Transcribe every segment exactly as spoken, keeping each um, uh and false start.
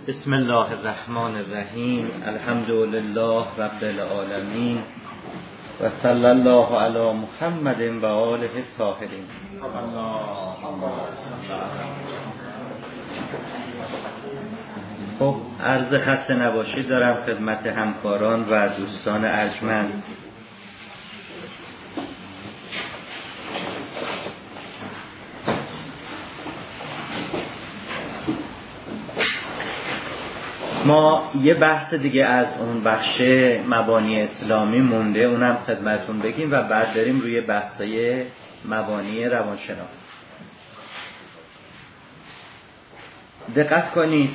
بسم الله الرحمن الرحیم. الحمد لله رب العالمین و صلی الله علی محمد و آله الطاهرین. خب عرض خسته نباشید دارم خدمت همکاران و دوستان ارجمند. ما یه بحث دیگه از اون بخش مبانی اسلامی مونده، اونم خدمتون بگیم و بعد بریم روی بحثای مبانی روانشناخت. دقت کنید،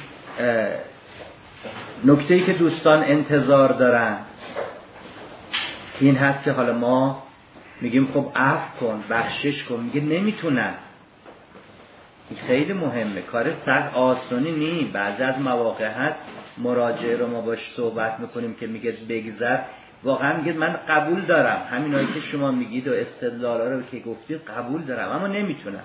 نکته‌ای که دوستان انتظار دارن این هست که حالا ما میگیم خب عفو کن، بخشش کن، میگه نمیتونن. این خیلی مهمه، کار سخت آسونی نی. بعضی از مواقع هست مراجعه رو ما باش صحبت میکنیم که میگه بگذر، واقعا میگه من قبول دارم همینایی که شما میگید و استدلالا رو که گفتید قبول دارم، اما نمیتونم.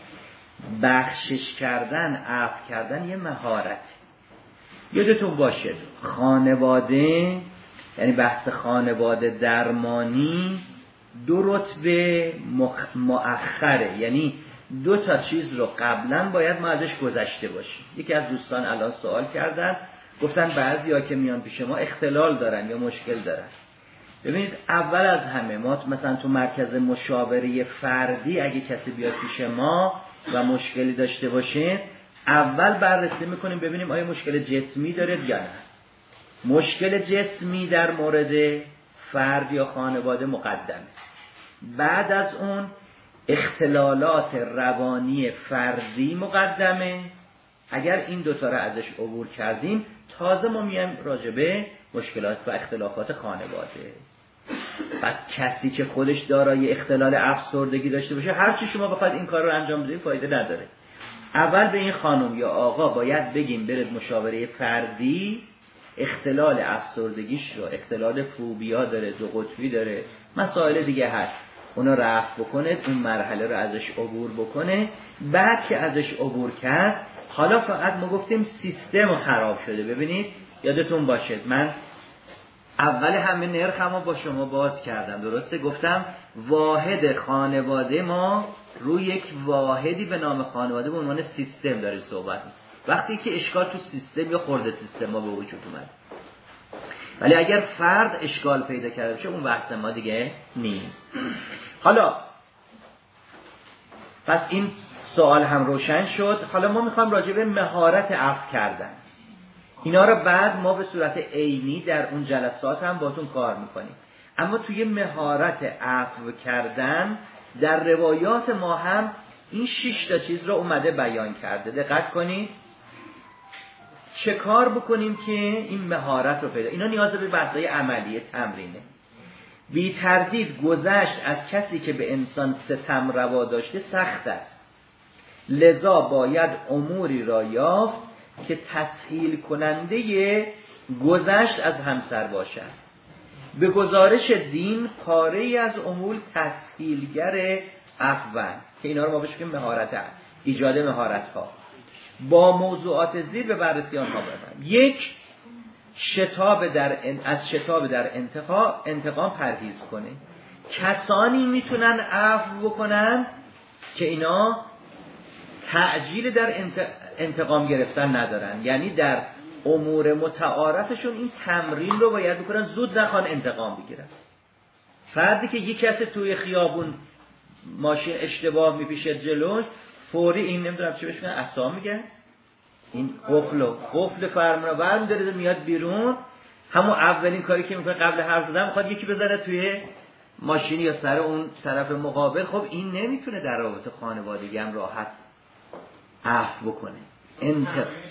بخشش کردن، عفو کردن یه مهارت. یادتون باشه خانواده، یعنی بحث خانواده درمانی دو رتبه مخ... مؤخره، یعنی دو تا چیز رو قبلا باید ما ازش گذشته باشیم. یکی از دوستان الان سوال کردن، گفتن بعضیا که میان پیش ما اختلال دارن یا مشکل دارن. ببینید اول از همه ما مثلا تو مرکز مشاوره فردی اگه کسی بیاد پیش ما و مشکلی داشته باشه، اول بررسی میکنیم ببینیم آیا مشکل جسمی داره یا نه. مشکل جسمی در مورد فرد یا خانواده مقدمه. بعد از اون اختلالات روانی فردی مقدمه. اگر این دوتا رو ازش عبور کردیم، تازه ما میایم راجبه مشکلات و اختلافات خانواده. پس کسی که خودش دارای اختلال افسردگی داشته باشه، هر چی شما بخواید این کار رو انجام بدید فایده نداره. اول به این خانم یا آقا باید بگیم برید مشاوره فردی، اختلال افسردگیش رو، اختلال فوبیا داره، دو قطبی داره، مسائل دیگه هست، اونا رفع بکنه، اون مرحله رو ازش عبور بکنه. بعد که ازش عبور کرد، حالا فقط ما گفتیم سیستم خراب شده. ببینید یادتون باشه من اول همه نرخمو با شما باز کردم، درسته؟ گفتم واحد خانواده ما روی یک واحدی به نام خانواده به عنوان سیستم داره صحبت. وقتی که اشکال تو سیستم یا خورده سیستم ما به وجود اومد، ولی اگر فرد اشکال پیدا کرده باشه اون بحث ما دیگه نیست. حالا پس این سوال هم روشن شد. حالا ما میخوایم راجع به مهارت عفو کردن، اینا رو بعد ما به صورت عینی در اون جلسات هم باتون کار میکنیم. اما توی مهارت عفو کردن در روایات ما هم این شش تا چیز رو اومده بیان کرده. دقت کنید چه کار بکنیم که این مهارت رو پیدا. اینا نیاز به بحث‌های عملی تمرینه. بی تردید گذشت از کسی که به انسان ستم روا داشته سخت است، لذا باید اموری را یافت که تسهیل کننده گذشت از همسر باشد. به گزارش دین پاره ای از امور تسهیلگر عفوان، که اینا رو ما بهش میگیم مهارت، ایجاد مهارت ها. با موضوعات زیر به بررسی آنها بردیم. یک، شتاب در از شتاب در انتقام انتقام پرهیز کنه. کسانی میتونن عفو بکنن که اینا تعجیل در انتقام گرفتن ندارن، یعنی در امور متعارفشون این تمرین رو باید بکنن، زود نخوان انتقام بگیرن. فردی که یک کسی توی خیابون ماشین اشتباه میپیشه جلوش، فوری این نمیدونم چی بهش میگن، عصا میگن، این قفل قفل فرمون رو برمی‌داره میاد بیرون. همون اولین کاری که میکنه قبل حرف زدن میخواد یکی بزنه توی ماشین یا سر اون طرف مقابل. خب این نمیتونه در رابطه خانوادگی هم راحت عفو بکنه. انت...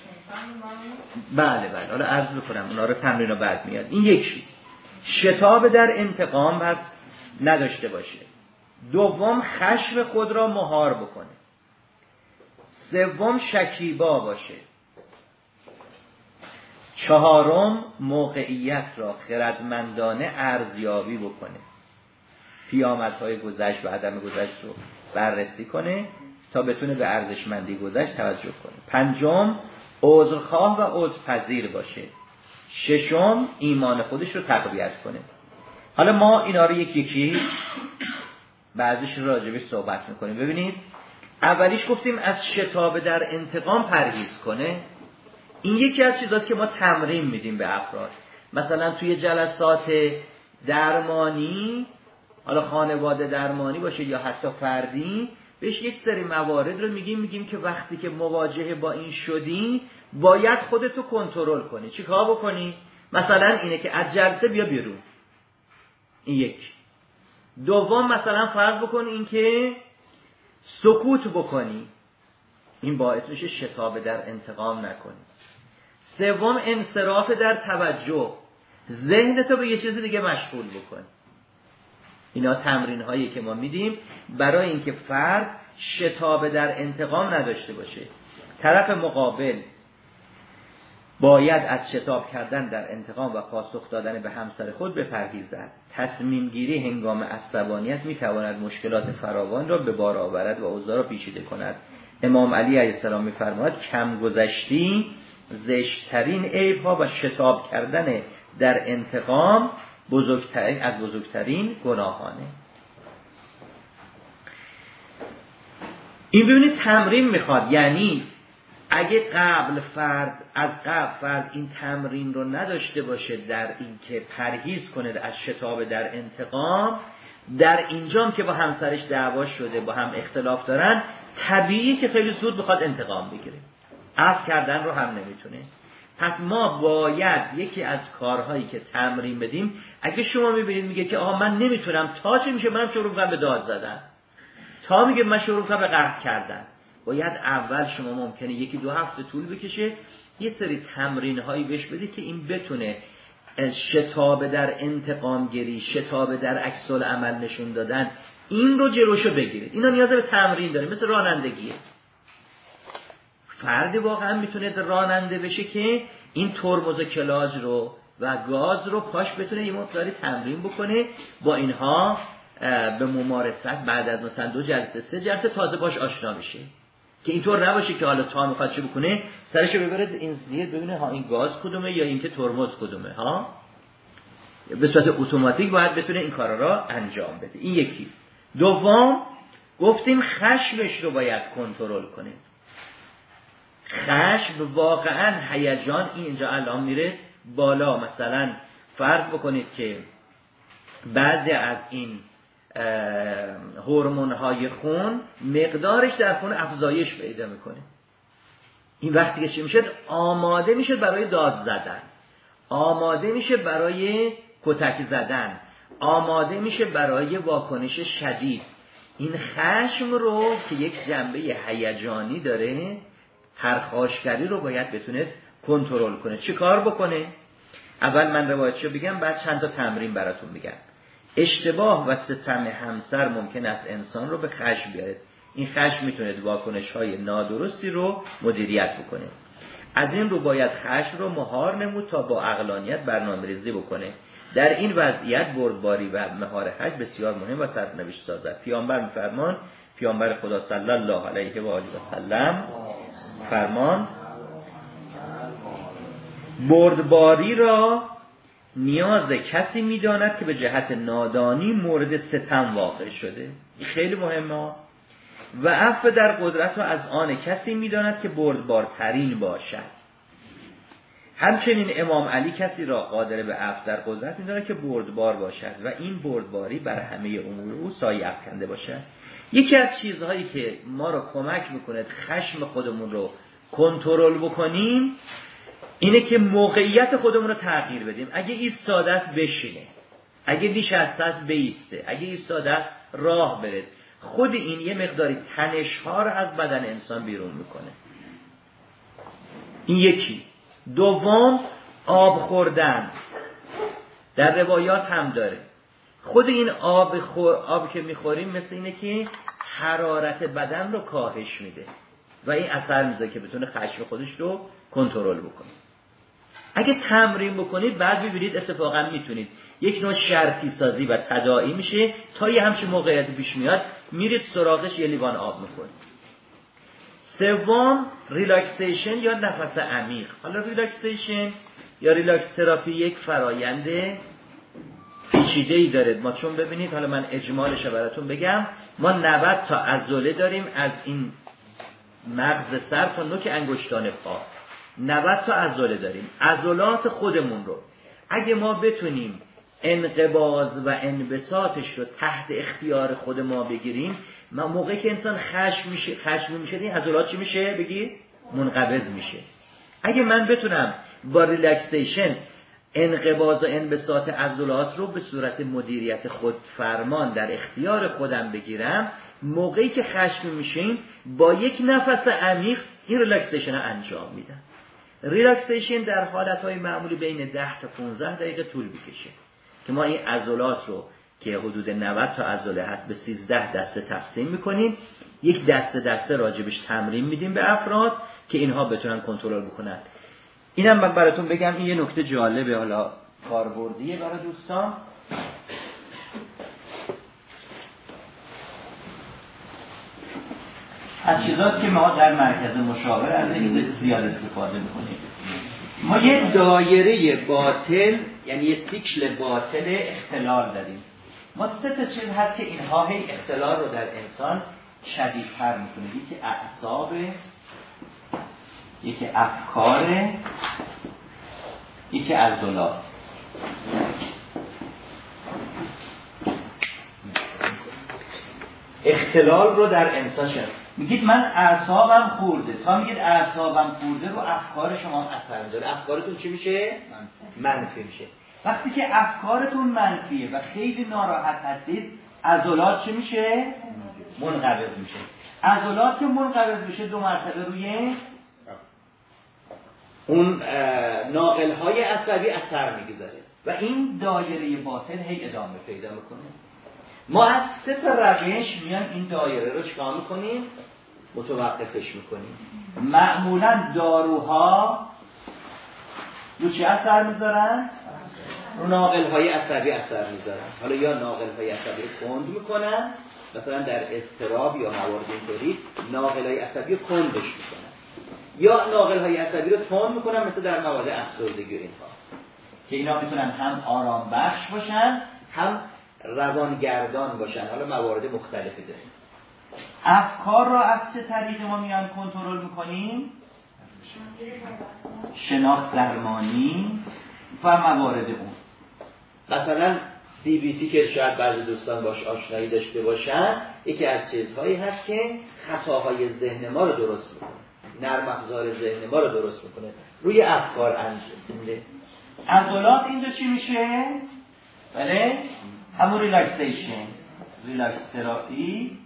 بله بله حالا عرض بکنم اونا رو تمرین رو بعد میاد. این یکی شتاب در انتقام پس نداشته باشه. دوم خشم خود را مهار بکنه. سوم شکیبا باشه. چهارم موقعیت را خردمندانه ارزیابی بکنه، پیامدهای گذشت و عدم گذشت رو بررسی کنه تا بتونه به ارزشمندی گذشت توجه کنه. پنجم عذرخواه و عذرپذیر باشه. ششم ایمان خودش رو تقویت کنه. حالا ما اینا رو یکی یکی بعضیش راجبش صحبت میکنیم. ببینید اولیش گفتیم از شتاب در انتقام پرهیز کنه. این یکی از چیزاست که ما تمرین میدیم به افراد. مثلا توی جلسات درمانی، حالا خانواده درمانی باشه یا حتی فردی، بهش یک سری موارد رو میگیم میگیم که وقتی که مواجهه با این شدی باید خودتو کنترل کنی. چی کار بکنی؟ مثلا اینه که از جلسه بیا بیرون. این یک. دوم مثلا فرض بکن این که سکوت بکنی. این باعث میشه شتاب در انتقام نکنی. سوم انصراف در توجه، ذهنتو به یه چیز دیگه مشغول بکن. اینا تمرین هایی که ما میدیم برای اینکه فرد شتاب در انتقام نداشته باشه. طرف مقابل باید از شتاب کردن در انتقام و پاسخ دادن به همسر خود بپرهیزد. تصمیم گیری هنگام عصبانیت میتواند مشکلات فراوان را به بار آورد و اوضاع را پیچیده کند. امام علی علیه السلام میفرماید کم گذشتی زشترین عیب ها و شتاب کردن در انتقام بزرگترین از بزرگترین گناهانه. این ببینید تمرین میخواد. یعنی اگه قبل فرد از قبل فرد این تمرین رو نداشته باشه در این که پرهیز کنه از شتاب در انتقام، در اینجام که با همسرش دعوا شده، با هم اختلاف دارن، طبیعی که خیلی زود بخواد انتقام بگیره. عفو کردن رو هم نمیتونه. پس ما باید یکی از کارهایی که تمرین بدیم، اگه شما میبینید میگه که آقا من نمیتونم، تا چه میشه منم شروع کنم به داد زدن، تا میگه من شروع کنم به قهر کردن، باید اول شما ممکنه یکی دو هفته طول بکشه یه سری تمرین هایی بهش بدید که این بتونه شتاب در انتقام گیری، شتاب در عکس العمل نشون دادن، این رو جلوشو بگیرید. اینا نیاز به تمرین داره، مثل رانندگیه. فردی واقعا میتونه راننده بشه که این ترمز کلاژ رو و گاز رو پاش بتونه یه مقداری تمرین بکنه، با اینها به ممارست بعد از مثلا دو جلسه سه جلسه تازه باش آشنا میشه، که اینطور نباشه که حالا تا میخواد چه بکنه سرشو ببره این زیر ببینه ها این گاز کدومه یا این که ترمز کدومه ها. به صورت اتوماتیک باید بتونه این کارا را انجام بده. این یکی. دوم گفتیم خشمش رو باید کنترل کنه. خشم واقعا هیجان اینجا الان میره بالا. مثلا فرض بکنید که بعضی از این هورمون های خون مقدارش در خون افزایش پیدا میکنه. این وقتی که چی میشه؟ آماده میشه برای داد زدن، آماده میشه برای کتک زدن، آماده میشه برای واکنش شدید. این خشم رو که یک جنبه هیجانی داره، پرخاشگری رو باید بتونه کنترل کنه. چه کار بکنه؟ اول من روایتشو بگم، بعد چند تا تمرین براتون میگم. اشتباه و ستم همسر ممکن است انسان رو به خشم بیاره. این خشم میتونه واکنش‌های نادرستی رو مدیریت بکنه. از این رو باید خشم رو مهار نمود تا با عقلانیت برنامه‌ریزی بکنه. در این وضعیت بردباری و مهار خشم بسیار مهم و سرنوشت سازد. پیامبر میفرمان، پیامبر خدا صلی الله علیه و آله و سلم فرمان، بردباری را نیاز کسی میداند که به جهت نادانی مورد ستم واقع شده. این خیلی مهمه. و عفو در قدرت را از آن کسی میداند که بردبارترین باشد. همچنین امام علی کسی را قادر به عفو در قدرت میداند که بردبار باشد و این بردباری بر همه امور او سایه افکنده باشد. یکی از چیزهایی که ما رو کمک میکنه خشم خودمون رو کنترل بکنیم اینه که موقعیت خودمون رو تغییر بدیم. اگه ایستاده است بشینه، اگه نشسته است بایسته، اگه ایستاده است راه بره. خود این یه مقداری تنش‌ها رو از بدن انسان بیرون میکنه. این یکی. دوم آب خوردن. در روایات هم داره. خود این آب خور... آب که میخوریم مثل اینه که حرارت بدن رو کاهش میده و این اثر میذاره که بتونه خشم خودش رو کنترل بکنه. اگه تمرین بکنید بعد ببینید اتفاقا میتونید یک نوع شرطی سازی و تداعی میشه تا یه همچین موقعیتی پیش میاد میرید سراغش یه لیوان آب میخورید. سوم ریلکسیشن یا نفس عمیق. حالا ریلکسیشن یا ریلکس تراپی یک فرایند پیچیده‌ای داره. ما چون ببینید، حالا من اجمالش رو براتون بگم، ما نود تا عضله داریم از این مغز سر تا نوک انگشتان پا. نود تا عضله داریم. عضلات خودمون رو اگه ما بتونیم انقباض و انبساطش رو تحت اختیار خود ما بگیریم، ما موقعی که انسان خشم میشه خشمی میشه این عضلات چی میشه؟ بگید منقبض میشه. اگه من بتونم با ریلکسیشن انقباض و انبساط عضلات رو به صورت مدیریت خود فرمان در اختیار خودم بگیرم، موقعی که خشمی میشیم با یک نفس عمیق این ریلکسیشن رو انجام میدم. ریلکسیشن در حالتهای معمولی بین ده تا پانزده دقیقه طول میکشه که ما این عضلات رو که حدود نود تا عضله هست به سیزده دسته تقسیم میکنیم. یک دسته دسته راجبش تمرین میدیم به افراد که اینها بتونن کنترل بکنن. اینم من براتون بگم، این یه نکته جالبه، حالا کاربردیه برای دوستان. از چیزاست که ما در مرکز مشاور ازش زیاد استفاده میکنیم. ما یه دایره باطل، یعنی یه سیکل باطل اختلال داریم. ما سه تا چیز هست که اینها هی اختلال رو در انسان شدیدتر میکنه. یکی اعصاب، یکی افکار، یکی عضلات. اختلال رو در انسان شد. میگید من اعصابم خورده، تا میگید اعصابم خورده رو افکار شما هم اثر میذاره. افکارتون چی میشه؟ منفی میشه. وقتی که افکارتون منفیه و خیلی ناراحت هستید، عضلات چی میشه؟ منقبض میشه. عضلات که منقبض میشه دو مرتبه روی اون ناقل‌های عصبی اثر میگذاره و این دایره باطن هی ادامه پیدا میکنه. ما از سه تا روش میان این دایره رو چیکار میکنیم؟ متوقفش میکنیم. معمولا داروها رو چی اثر میذارن؟ رو ناقل‌های عصبی اثر میذارن. حالا یا ناقل‌های عصبی رو کند میکنن، مثلا در اضطراب یا موارد اینطوری ناقل‌های عصبی رو کندش میکنن، یا ناقل‌های عصبی رو تند میکنن، مثل در موارد افسردگی و اینها که اینا میتونن هم آرام بخش باشن هم روانگردان باشن. حالا موارد مختلفی داریم. افکار رو از چه طریق ما میان کنترل میکنیم؟ شناخت درمانی و موارد اون. مثلا سی بی تی که شاید بعضی دوستان باش آشنایی داشته باشن، یکی از چیزهایی هست که خطاهای ذهن ما رو درست میکنه، نرم افزار ذهن ما رو درست میکنه، روی افکار انجام میده. عضلات اینجا چی میشه؟ بله؟ همون ریلکسیشن، ریلکس تراپی.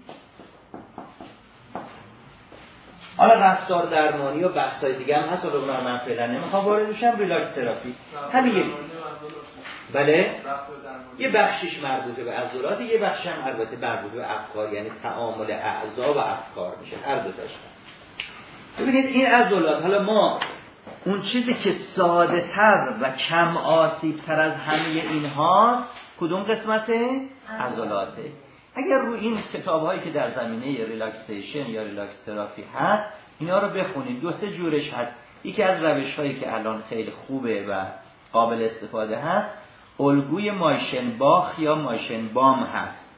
حالا رفتار درمانی و بحث‌های دیگه هم هست، حالا من فعلا نمیخوام وارد بشم. ریلکس تراپی همین یک، بله، یه بخشش مربوطه به عضلات، یه بخش هم البته مربوطه به افکار، یعنی تعامل اعضا و افکار میشه، هر دو تاش. ببینید این عضلات، حالا ما اون چیزی که ساده تر و کم آسیب تر از همه اینهاست کدوم قسمته؟ عضلاته. اگر رو این کتاب هایی که در زمینه ریلکسیشن یا ریلکس تراپی هست اینا رو بخونید، دو سه جورش هست. یکی از روش هایی که الان خیلی خوبه و قابل استفاده هست الگوی مایشنباخ یا مایشنبام هست.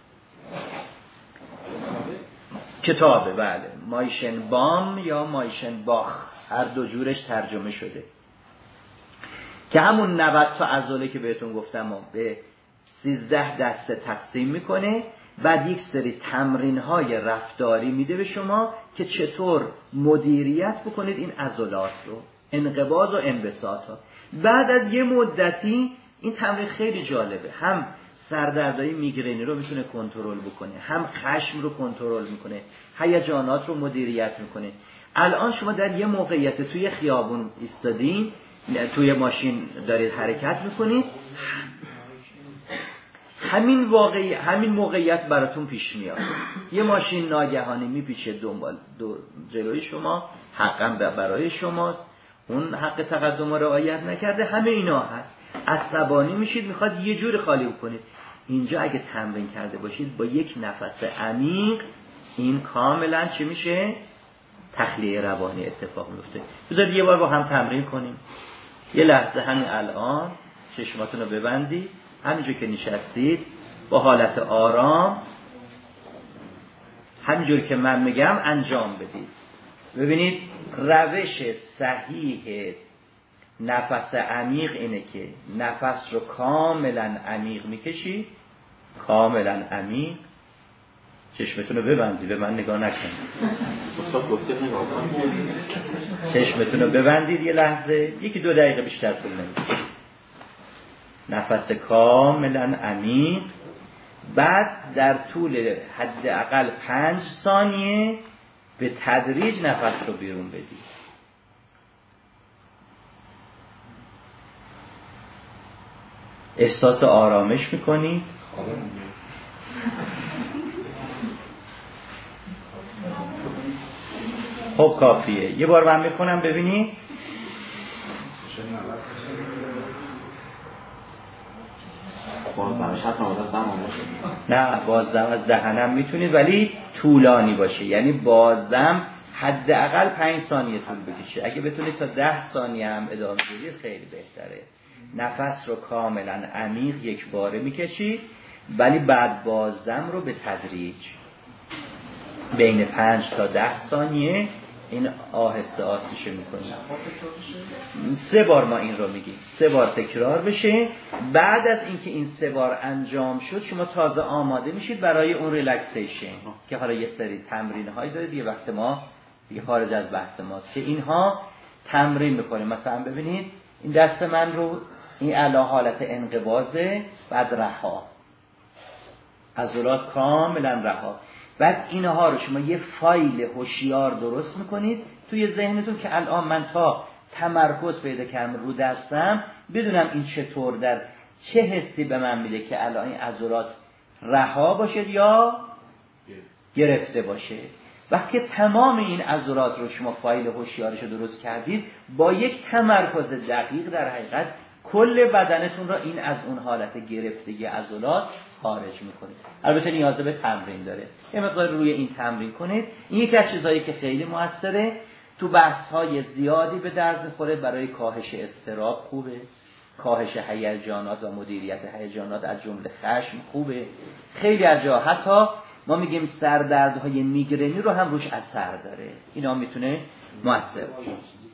کتابه، بله، مایشنبام یا مایشنباخ، هر دو جورش ترجمه شده، که همون نود تا عضله که بهتون گفتم به سیزده دسته تقسیم میکنه. بعد یک سری تمرین‌های رفتاری میده به شما که چطور مدیریت بکنید این عضلات رو، انقباض و انبساط ها. بعد از یه مدتی این تمرین خیلی جالبه، هم سردردهای میگرنی رو میتونه کنترل بکنه، هم خشم رو کنترل میکنه، هیجانات رو مدیریت میکنه. الان شما در یه موقعیت توی خیابون ایستادین، توی ماشین دارید حرکت میکنید، همین واقعی همین موقعیت براتون پیش میاد. یه ماشین ناگهانی میپیچه دنبال دو جلوی شما، حقا برای شماست، اون حق تقدم رو رعایت نکرده، همه اینا هست. عصبانی میشید، میخواد یه جور خالی بکنید. اینجا اگه تمرین کرده باشید با یک نفس عمیق این کاملا چی میشه؟ تخلیه روانی اتفاق میفته. بذارید یه بار با هم تمرین کنیم. یه لحظه همین الان چشماتون رو ببندید، همینجور که نشستید با حالت آرام همینجور که من میگم انجام بدید. ببینید روش صحیح نفس عمیق اینه که نفس رو کاملا عمیق میکشید، کاملا عمیق. چشمتون رو ببندید، به من نگاه نکنید. استاد گفته نگاه کنید. چشمتون رو ببندید یه لحظه، یکی دو دقیقه بیشتر طول نمیکشه. نفس کاملا عمیق. بعد در طول حداقل پنج ثانیه به تدریج نفس رو بیرون بدید. احساس آرامش میکنید. خب کافیه. یه بار من میکنم ببینید. نه بازدم از دهنم میتونید ولی طولانی باشه، یعنی بازدم حداقل پنج ثانیه طول بکشه. اگه بتونید تا ده ثانیه هم ادامه بدید خیلی بهتره. نفس رو کاملا عمیق یک باره میکشید ولی بعد بازدم رو به تدریج بین پنج تا ده ثانیه این آهسته آهسته میکنیم. سه بار ما این رو میگیم، سه بار تکرار بشه. بعد از اینکه این سه بار انجام شد شما تازه آماده میشید برای اون ریلکسیشن که حالا یه سری تمرین هایی داره دیگه، وقت ما دیگه خارج از بحث ماست که اینها تمرین میکنیم. مثلا ببینید این دست من رو، این اعلی حالت انقباضه، بعد رها، عضلات کاملا رها. بعد اینها رو شما یه فایل هوشیار درست میکنید توی ذهنتون که الان من تا تمرکز پیدا کردم رو دستم، بدونم این چطور در چه حسی به من میده که الان این عضلات رها باشه یا گرفته باشه. وقتی تمام این عضلات رو شما فایل هوشیارش رو درست کردید، با یک تمرکز دقیق در حقیقت کل بدنتون را این از اون حالت گرفتگی عضلات خارج میکنید. البته نیاز به تمرین داره، یه مقدار روی این تمرین کنید. این یکی از چیزایی که خیلی موثره، تو بحث‌های زیادی به درد میخوره. برای کاهش اضطراب خوبه، کاهش هیجانات و مدیریت هیجانات از جمله خشم خوبه. خیلی از جا حتی ما میگیم سردردهای میگرنی رو هم روش اثر داره. اینا میتونه موثر باشه.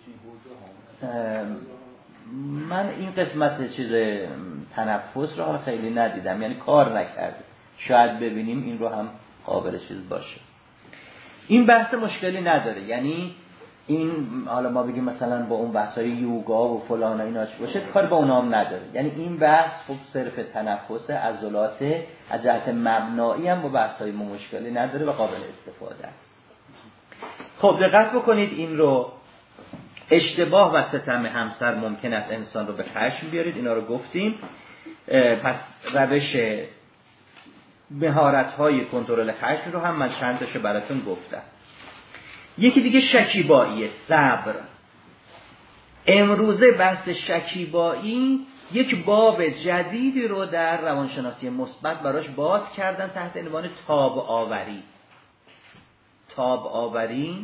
من این قسمت چیز تنفس رو خیلی ندیدم، یعنی کار نکرده. شاید ببینیم این رو هم قابل چیز باشه. این بحث مشکلی نداره، یعنی این حالا ما بگیم مثلا با اون بحثای یوگا و فلان اینا چی باشه، کار با اونها هم نداره. یعنی این بحث خب صرف تنفس، عضلات از جهت مبنایی هم با بحثای ما مشکلی نداره و قابل استفاده است. خب دقت بکنید این رو. اشتباه و ستم همسر ممکن است انسان رو به خشم بیارید، اینا رو گفتیم. پس روش مهارت‌های کنترل خشم رو هم من چند تاشو براتون گفتم. یکی دیگه شکیبایی، صبر. امروزه بحث شکیبایی یک باب جدیدی رو در روانشناسی مثبت براش باز کردن تحت عنوان تاب آوری. تاب آوری،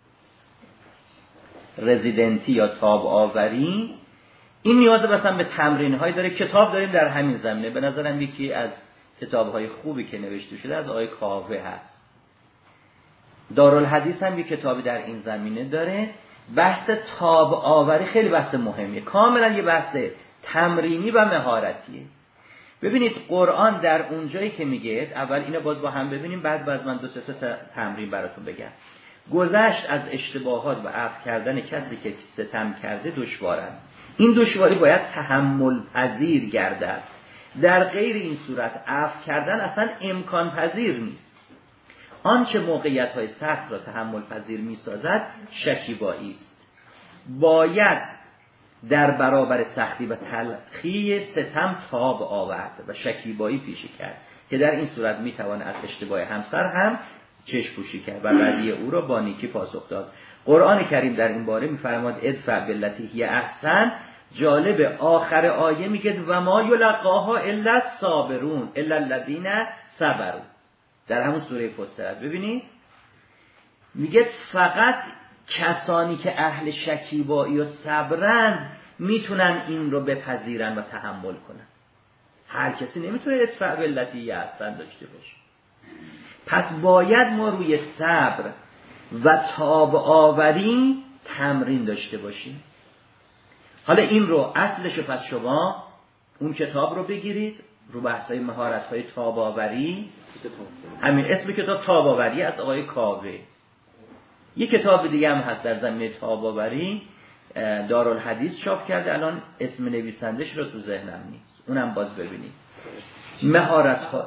رزیدنتی یا تاب آوری، این نیاز مثلا به تمرین هایی داره. کتاب داریم در همین زمینه، به نظرم یکی از کتاب های خوبی که نوشته شده از آقای کاوه هست. دارالحدیث هم یک کتابی در این زمینه داره. بحث تاب آوری خیلی بحث مهمیه، کاملا یه بحث تمرینی و مهارتیه. ببینید قرآن در اونجایی که میگه، اول اینو باز با هم ببینیم، بعد باز من دو سه تا تمرین براتون بگم. گذشت از اشتباهات و عفو کردن کسی که ستم کرده دشوار است. این دشواری باید تحمل پذیر گردد. در غیر این صورت عفو کردن اصلا امکان پذیر نیست. آنچه موقعیت های سخت را تحمل پذیر می سازد شکیبایی است. باید در برابر سختی و تلخی ستم تاب آورد و شکیبایی پیشه کرد که در این صورت می توان از اشتباه همسر هم چشم پوشی کرد و بدی او را با نیکی پاسخ داد. قرآن کریم در این باره می‌فرماید ادفع بالتی هی احسن. جالب آخر آیه میگه و ما یلقاها الا الصابرون الا الذین صبروا. در همون سوره فصلت ببینید میگه فقط کسانی که اهل شکیبایی و صبرن میتونن این رو بپذیرن و تحمل کنن. هر کسی نمیتونه ادفع بالتی احسن داشته باشه. پس باید ما روی صبر و تاب آوری تمرین داشته باشیم. حالا این رو اصلش پس شما اون کتاب رو بگیرید رو بحثای مهارت‌های تاب آوری، همین اسم کتاب تاب آوری از آقای کاوه. یه کتاب دیگه هم هست در زمینه تاب آوری، دارالحدیث چاپ کرده، الان اسم نویسندش رو تو ذهنم نیست، اونم باز ببینید. مهارت‌ها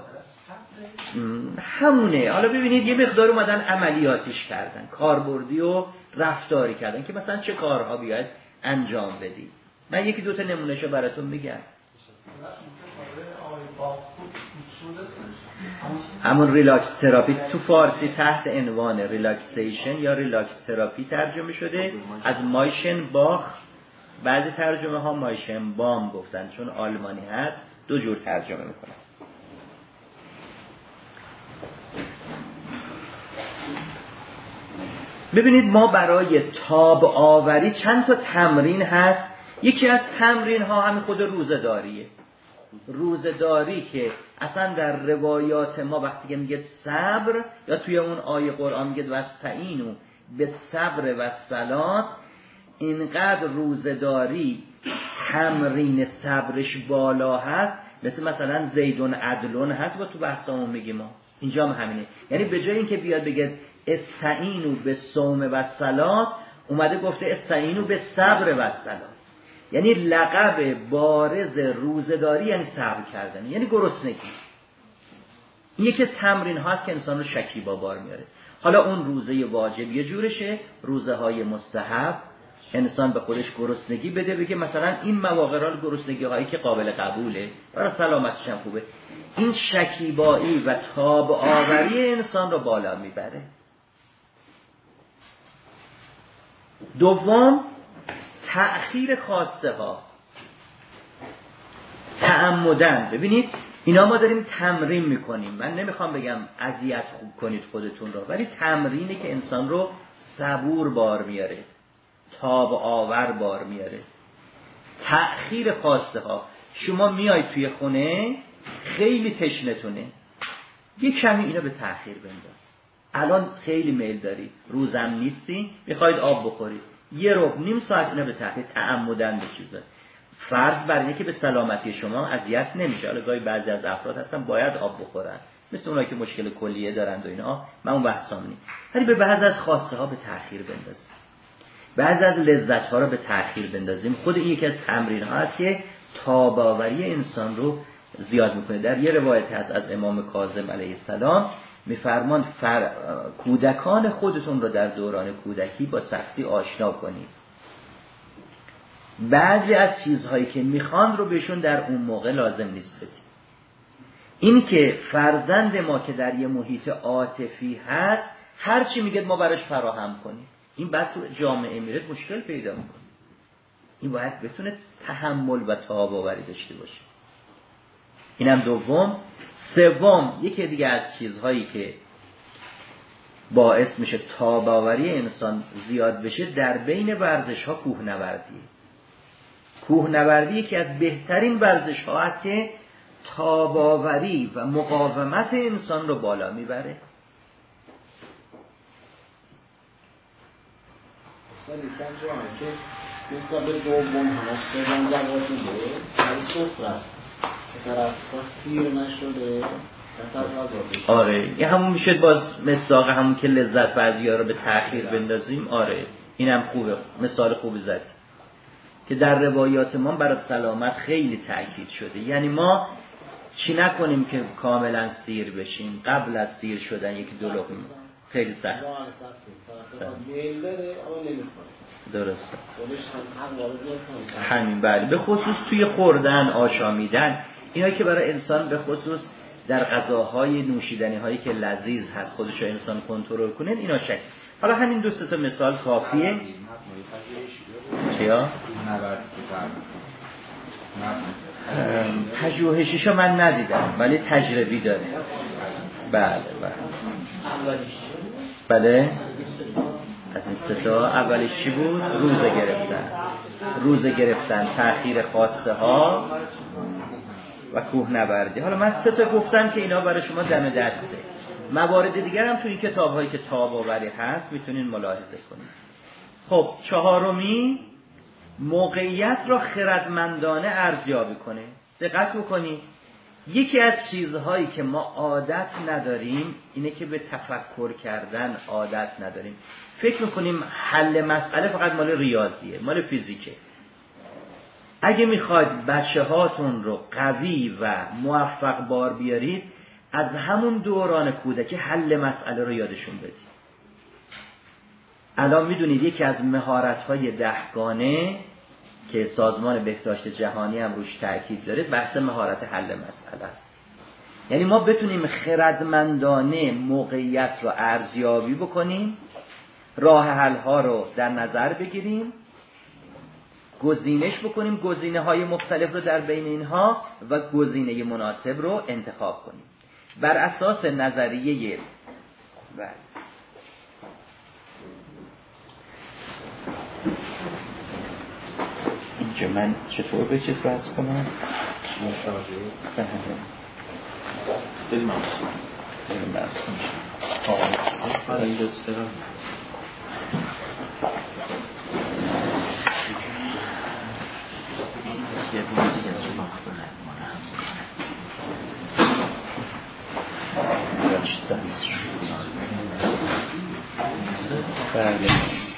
همونه. حالا ببینید یه مقدار اومدن عملیاتیش کردن، کاربردی و رفتاری کردن که مثلا چه کارها بیاید انجام بدید. من یکی دوتا نمونهشو براتون میگم. همون ریلکس تراپی تو فارسی تحت عنوان ریلکسیشن یا ریلکس تراپی ترجمه شده از مایشن باخ. بعضی ترجمه ها مایشن بام گفتن چون آلمانی هست، دو جور ترجمه میکنن. ببینید ما برای تاب آوری چند تا تمرین هست. یکی از تمرین ها همین خود روزه‌داریه. روزه‌داری که اصلا در روایات ما وقتی که میگه صبر یا توی اون آیه قرآن میگه واستعینوا بالصبر والصلاة، اینقدر روزه‌داری تمرین صبرش بالا هست، مثل مثلا زیدون عدلون هست و تو بحثامون میگیم ما اینجا هم همینه. یعنی به جای اینکه بیاد بگه استعینوا بالصوم والصلاة، اومده گفته استعینوا بالصبر والصلاة. یعنی لقب بارز روزه‌داری یعنی صبر کردن، یعنی گرسنگی. این یکی از تمرین هاست که انسان رو شکیبا بار میاره. حالا اون روزه واجب یه جورشه، روزه های مستحب انسان به خودش گرسنگی بده، بگه مثلا این مواقع را گرسنگی هایی که قابل قبوله، برای سلامتش هم خوبه. این شکیبایی و تاب آوری انسان رو بالا میبره. دوم، تأخیر خواسته ها، تعمدن. ببینید اینا ما داریم تمرین میکنیم. من نمیخوام بگم اذیت خوب کنید خودتون رو، ولی تمرینی که انسان رو صبور بار میاره، تاب آور بار میاره. تأخیر خواسته ها، شما میاید توی خونه خیلی تشنتونه، یه کمی اینا به تأخیر بنداز. الان خیلی میل دارید، روزم نیستی، میخواید آب بخورید، یه ربع نیم ساعت اینا به تأخیر تعمدن بچیزه. فرض بر اینه که به سلامتی شما اذیت نمیشه. حالا گاهی بعضی از افراد هستن باید آب بخورن، مثل اونایی که مشکل کلیه دارند و اینا، من اون بحثام نیست. ولی به بعضی از خواسته ها به تأخیر بندازیم، بعضی از لذت ها رو به تأخیر بندازیم. خود این یکی از تمرین ها است که تاب‌آوری انسان رو زیاد میکنه. در یه روایت هست از امام کاظم علیه السلام میفرمان فر... کودکان خودتون رو در دوران کودکی با سختی آشنا کنید. بعضی از چیزهایی که میخوان رو بهشون در اون موقع لازم نیست بدید. این که فرزند ما که در یه محیط عاطفی هست، هر چی میگه ما براش فراهم کنیم، این بعد تو جامعه میره مشکل پیدا میکنه. این باید بتونه تحمل و تاب آوری داشته باشه. اینم دوم. سوم، یکی دیگه از چیزهایی که باعث میشه تاب آوری انسان زیاد بشه در بین ورزش ها کوهنوردی. کوهنوردی یکی از بهترین ورزش ها است که تاب آوری و مقاومت انسان رو بالا میبره. اصلا یکم جوانه که این سال دوم همش سرم جواب میده ولی صفر است که طرف با سیر نشده. آره این همون میشه باز مصداق همون که لذت بعضی‌ها رو به تأخیر بندازیم. آره اینم خوبه، مثال خوبی زدی که در روایات ما برای سلامت خیلی تأکید شده. یعنی ما چی نکنیم که کاملا سیر بشیم، قبل از سیر شدن یکی دو لقمه خیلی سخت. درسته همین. بله به خصوص توی خوردن، آشامیدن، اینا که برای انسان به خصوص در غذاهای نوشیدنی هایی که لذیذ هست خودشو انسان کنترل کنه، اینا شکل. حالا همین دو سه تا مثال کافیه. چیا؟ پژوهشیشو من ندیدم ولی تجربی داره. بله بله بله از این سه تا اولش چی بود؟ روزه گرفتن روزه گرفتن تأخیر خواسته ها و کوه نوردی. حالا من سه تا گفتم که اینا برای شما دم دسته. موارد دیگر هم توی این کتاب‌هایی که تاب‌آوری هست میتونین ملاحظه کنید. خب چهارمی، موقعیت را خردمندانه ارزیابی کنه. دقت بکنید، یکی از چیزهایی که ما عادت نداریم اینه که به تفکر کردن عادت نداریم. فکر میکنیم حل مسئله فقط مال ریاضیه، مال فیزیکه. اگه میخواید بچه هاتون رو قوی و موفق بار بیارید، از همون دوران کودکی حل مسئله رو یادشون بدید. الان میدونید یکی از مهارت‌های دهگانه که سازمان بهداشت جهانی هم روش تاکید داره بحث مهارت حل مسئله است. یعنی ما بتونیم خردمندانه موقعیت رو ارزیابی بکنیم، راه حل ها رو در نظر بگیریم، گزینش بکنیم، گزینه های مختلف رو در بین اینها و گزینه مناسب رو انتخاب کنیم بر اساس نظریه بله اینجا من چطور به چیز بحث کنم؟ دل ماست دل ماست آقا اینجا سرم یه بودی دیگه از رو باخت کنه یا چی زنید بله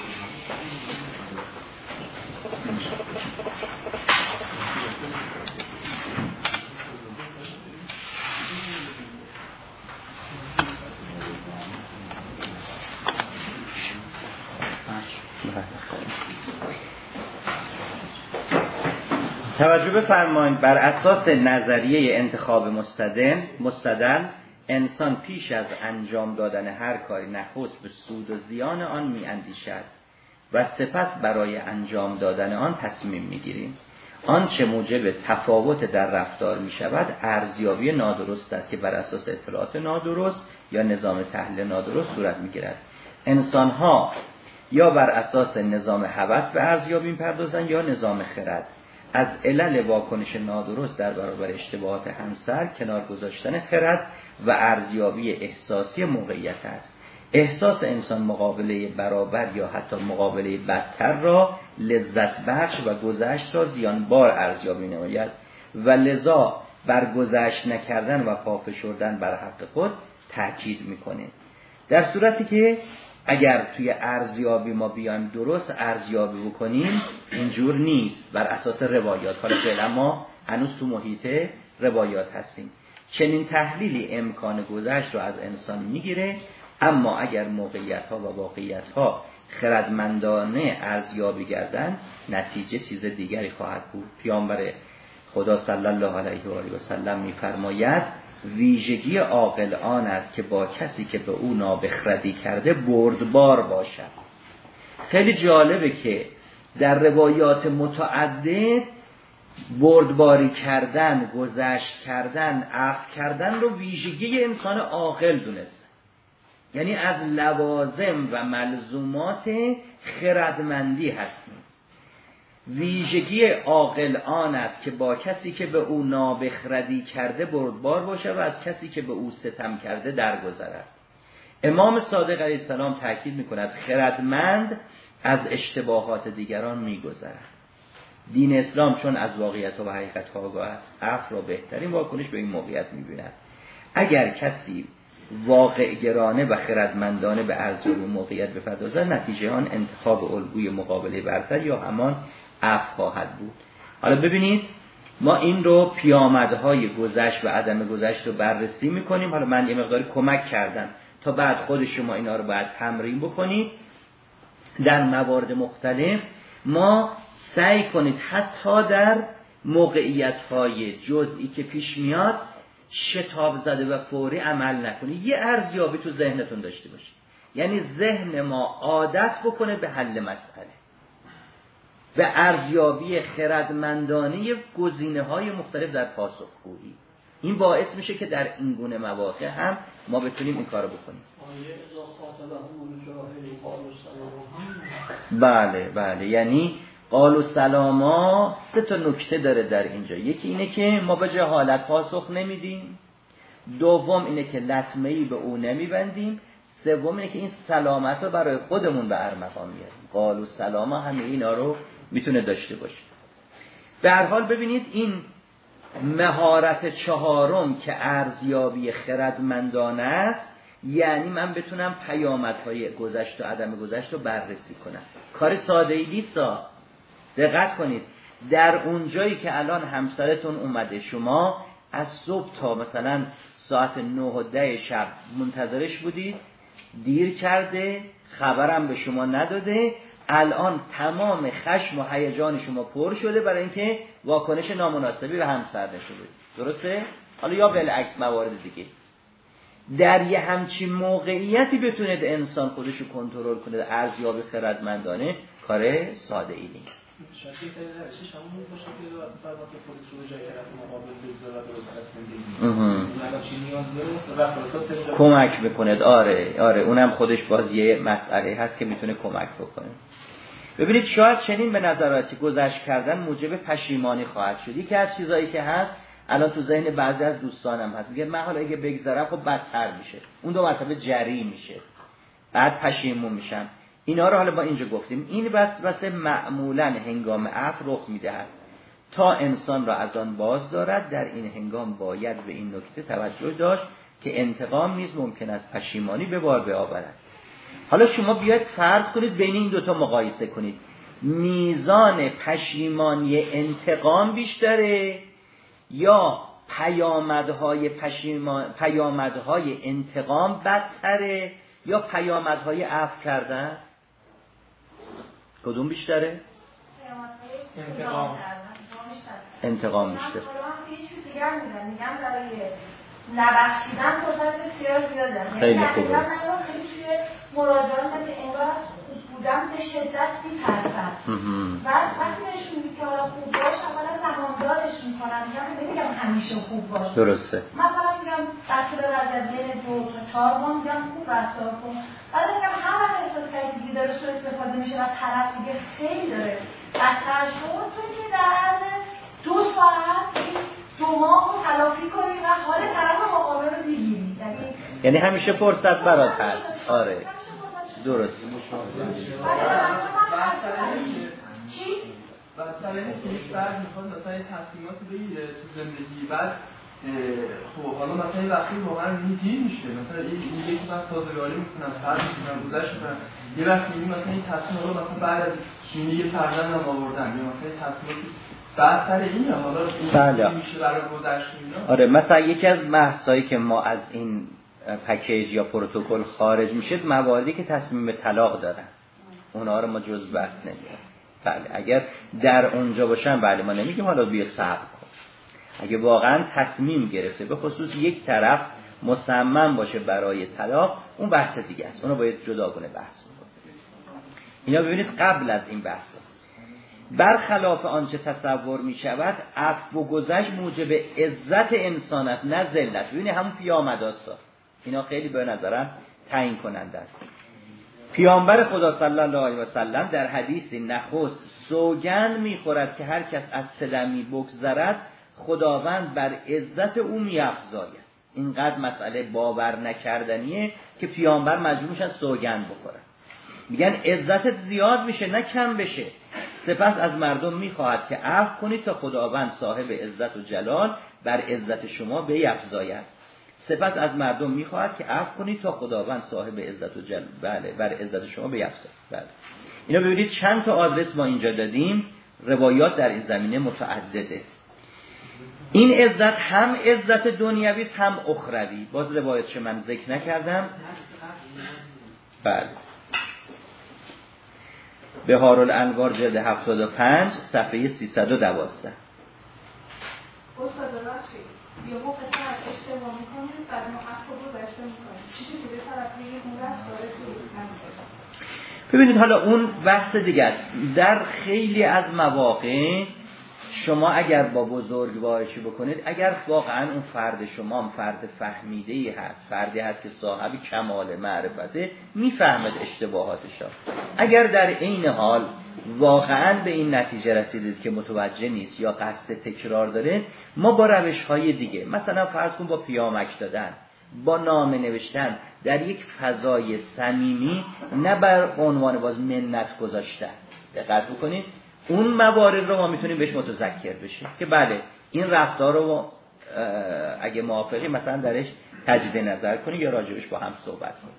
توجه بفرمایید. بر اساس نظریه انتخاب مستدل مستدل انسان پیش از انجام دادن هر کاری نخست به سود و زیان آن می اندیشد و سپس برای انجام دادن آن تصمیم می گیریم. آنچه موجب تفاوت در رفتار می شود ارزیابی نادرست است که بر اساس اطلاعات نادرست یا نظام تحلیل نادرست صورت می گیرد. انسان ها یا بر اساس نظام هوس به ارزیابی می پردازند یا نظام خرد. از علل واکنش نادرست در برابر اشتباهات همسر کنار گذاشتن خرد و ارزیابی احساسی موقعیت است. احساس انسان مقابله برابر یا حتی مقابله بدتر را لذت بخش و گذشت را زیانبار ارزیابی نماید و لذا بر گذشت نکردن و پافشردن بر حق خود تاکید میکنه. در صورتی که اگر توی ارزیابی ما بیایم درست ارزیابی بکنیم اینجور نیست، بر اساس روایات. حالا فعلا ما هنوز تو محیط روایات هستیم. چنین تحلیلی امکان گذشت رو از انسان میگیره، اما اگر موقعیت ها و واقعیت ها خردمندانه ارزیابی گردن نتیجه چیز دیگری خواهد بود. پیامبر خدا صلی الله علیه و آله و سلم میفرماید ویژگی عاقل آن است که با کسی که به او نابخردی کرده بردبار باشد. خیلی جالبه که در روایات متعدد بردباری کردن، گذشت کردن، عفو کردن رو ویژگی انسان عاقل دونست. یعنی از لوازم و ملزومات خردمندی هستیم. ویژگی عاقل آن است که با کسی که به او نابخردی کرده بردبار باشه و از کسی که به او ستم کرده درگذرد. امام صادق علیه السلام تاکید میکند خردمند از اشتباهات دیگران میگذرد. دین اسلام چون از واقعیت و حقیقت ها آگاه است، عفو را بهترین واکنش به این موقعیت میبیند. اگر کسی واقع گرانه و خردمندانه به ارزیابی موقعیت بپردازد، نتیجه آن انتخاب الگوی مقابله برتر یا همان عفو خواهد بود. حالا ببینید ما این رو پیامدهای گذشت و عدم گذشت رو بررسی میکنیم. حالا من یه مقداری کمک کردم تا بعد خود شما اینا رو باید تمرین بکنید. در موارد مختلف ما سعی کنید حتی در موقعیت‌های جزئی که پیش میاد شتاب زده و فوری عمل نکنید. یه ارزیابی تو ذهنتون داشته باشید. یعنی ذهن ما عادت بکنه به حل مسئله، به ارزیابی خردمندانه گزینه‌های مختلف در پاسخگویی. این باعث میشه که در این گونه مواقع هم ما بتونیم این کارو بکنیم. بله بله، یعنی قال و سلاما سه تا نکته داره در اینجا. یکی اینه که ما به جهالت پاسخ نمیدیم، دوم اینه که لطمه‌ای به او نمیبندیم، سوم اینه که این سلامت رو برای خودمون به ارمغان میاریم. قال و سلاما همه اینا رو میتونه داشته باشه. به هر حال ببینید این مهارت چهارم که ارزیابی خردمندانه است، یعنی من بتونم پیامدهای گذشت و عدم گذشت رو بررسی کنم. کار ساده ای نیست. دقت کنید، در اون جایی که الان همسرتون اومده، شما از صبح تا مثلا ساعت نه و ده شب منتظرش بودید، دیر کرده، خبرم به شما نداده، الان تمام خشم و هیجان شما پر شده برای اینکه واکنش نامناسبی به همسر نشون بدید. درسته؟ حالا یا بالعکس موارد دیگه. در یه همچین موقعیتی بتونه انسان خودش رو کنترل کنه، ارزیابی خردمندانه کار ساده ای نیست. شاید خیلی روشش همون باشه که مثلا وقتی خودش رو جای طرف مقابل بذاره و درست تصمیم بگیره. اگه چی نیاز داره رفتارات کمک بکنه. آره آره، اونم خودش باز یه مسئله هست که میتونه کمک بکنه. ببینید شاید چنین به نظراتی گذشت کردن موجب پشیمانی خواهد شد. یکی از چیزایی که هست الان تو ذهن بعضی از دوستانم هست، میگه من حالا اگه بگذرم خب بدتر میشه، اون دو مرتبه جری میشه، بعد پشیمون میشم. اینا رو حالا با اینجا گفتیم. این وسوسه معمولاً هنگام عفو رخ میدهد. تا انسان را از آن باز دارد، در این هنگام باید به این نکته توجه داشت که انتقام نیز ممکن است پشیمانی به بار بیاورد. حالا شما بیاید فرض کنید بین این دوتا مقایسه کنید، میزان پشیمانی انتقام بیشتره یا پیامدهای پشیمان پیامدهای انتقام بدتره یا پیامدهای عفو کردن؟ کدوم بیشتره؟ انتقام. انتقام بیشتره. من یه چیز دیگه هم میگم، میگم برای نبخشیدن فرصت بسیار زیاده. خیلی خوبه. من خیلی توی مراجعات من انگار از خوب بودن به شدت میترسم. بعد وقتی بهشون میگی که حالا خوب باش، اولا زماندارش میکنم، میگم نمیگم همیشه خوب باش. درسته. مثلا میگم بچه داره از بین دو تا چهار ماه میگم خوب رفتار کن. بعد میگم هر وقت احساس کردی دیگه داره سوء استفاده میشه و طرف دیگه خیلی داره بدتر شد، تو میگی در عرض دو ساعت دو ماه رو تلافی کنی و حال طرف مقابل رو بگیری. یعنی همیشه فرصت برات هست. آره درست. چی؟ مثلا اینکه یک فرد میخواد مثلا تصمیماتی بگیره تو زندگی، بعد خب حالا مثلا این وقتی واقعا این دیر میشه، مثلا این یکی من سازگاری میکنم، سر میکنم، گذشت میکنم، یه وقت میگیم مثلا این تصمیم رو مثلا بعد از شینی یه فرزندم آوردن، یا مثلا این تصمیماتی بعد سر اینه حالا این میشه برای گذشت اینا. آره مثلا یکی از بحثایی که ما از این پکیج یا پروتکل خارج میشه مواردی که تصمیم به طلاق دارن، اونا رو ما جز بحث نمیاریم. بله اگر در اونجا باشن بله ما نمیگیم حالا بیا صبر کن. اگه واقعا تصمیم گرفته به خصوص یک طرف مصمم باشه برای طلاق، اون بحث دیگه است، اونو باید جداگونه بحث بکنیم. اینا ببینید قبل از این بحث است. برخلاف آنچه تصور می شود، عفو و گذشت موجب عزت انسان است نه ذلت. ببینید همون پیامداست، اینا خیلی به نظرم تعیین کننده است. پیامبر خدا صلی الله علیه و سلم در حدیث نخست سوگند می‌خورد که هر کس از سلمی بگذرد خداوند بر عزت او می‌افزاید. اینقدر مسئله باور نکردنیه که پیامبر مجبور میشن سوگند بخورن. میگن عزتت زیاد میشه نه کم بشه. سپس از مردم میخواهد که عفو کنید تا خداوند صاحب عزت و جلال بر عزت شما بیفزاید. سپس از مردم میخواهد که عفو کنید تا خداوند صاحب عزت و جلال بله بر عزت شما بیفزاید. بله. اینا ببینید چند تا آدرس ما اینجا دادیم، روایات در این زمینه متعدده. این عزت هم عزت دنیوی است هم اخروی. باز روایتش من ذکر نکردم. بله. بهار الانوار جلد هفتاد و پنج صفحه سیصد و دوازده. استاد ببخشید یه موقع طرف اشتباه میکنه بعد ما عفو رو گذشته میکنیم چیزی که به طرف میگه اون رفت داره درست نمیشه. ببینید حالا اون بحث دیگه است. در خیلی از مواقع شما اگر با بزرگوارشی بکنید، اگر واقعا اون فرد شما هم فرد فهمیده‌ای هست، فردی هست که صاحب کمال معرفته، میفهمد اشتباهاتش. اگر در این حال واقعا به این نتیجه رسیدید که متوجه نیست یا قصد تکرار داره، ما با روش‌های دیگه، مثلا فرض کن با پیامک دادن، با نامه نوشتن در یک فضای صمیمی، نه بر عنوان باز منت گذاشتن، دقت بکنید، اون موارد رو ما میتونیم بهش متذکر بشیم که بله این رفتار رو اگه موافقی مثلا درش تجدید نظر کنید یا راجبش با هم صحبت کنید.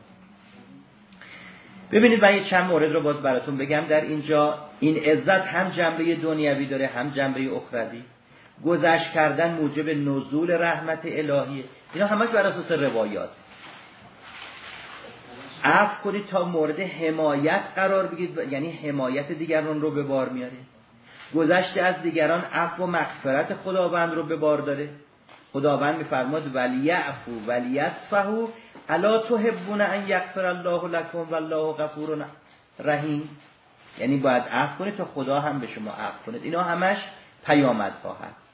ببینید من یه چند مورد رو باز براتون بگم. در اینجا این عزت هم جنبه دنیوی داره هم جنبه اخروی. گذشت کردن موجب نزول رحمت الهیه، اینا همش بر اساس روایات. عفو کنید تا مورد حمایت قرار بگیرید، یعنی حمایت دیگران رو به بار میاره. گذشت از دیگران عفو و مغفرت خداوند رو به بار داره. خداوند میفرماد ولیعفو ولیصفحوا الا تحبون ان یغفر الله لكم والله غفور رحیم، یعنی باید عفو کنید تا خدا هم به شما عفو کنید. اینا همش پیامدها هست.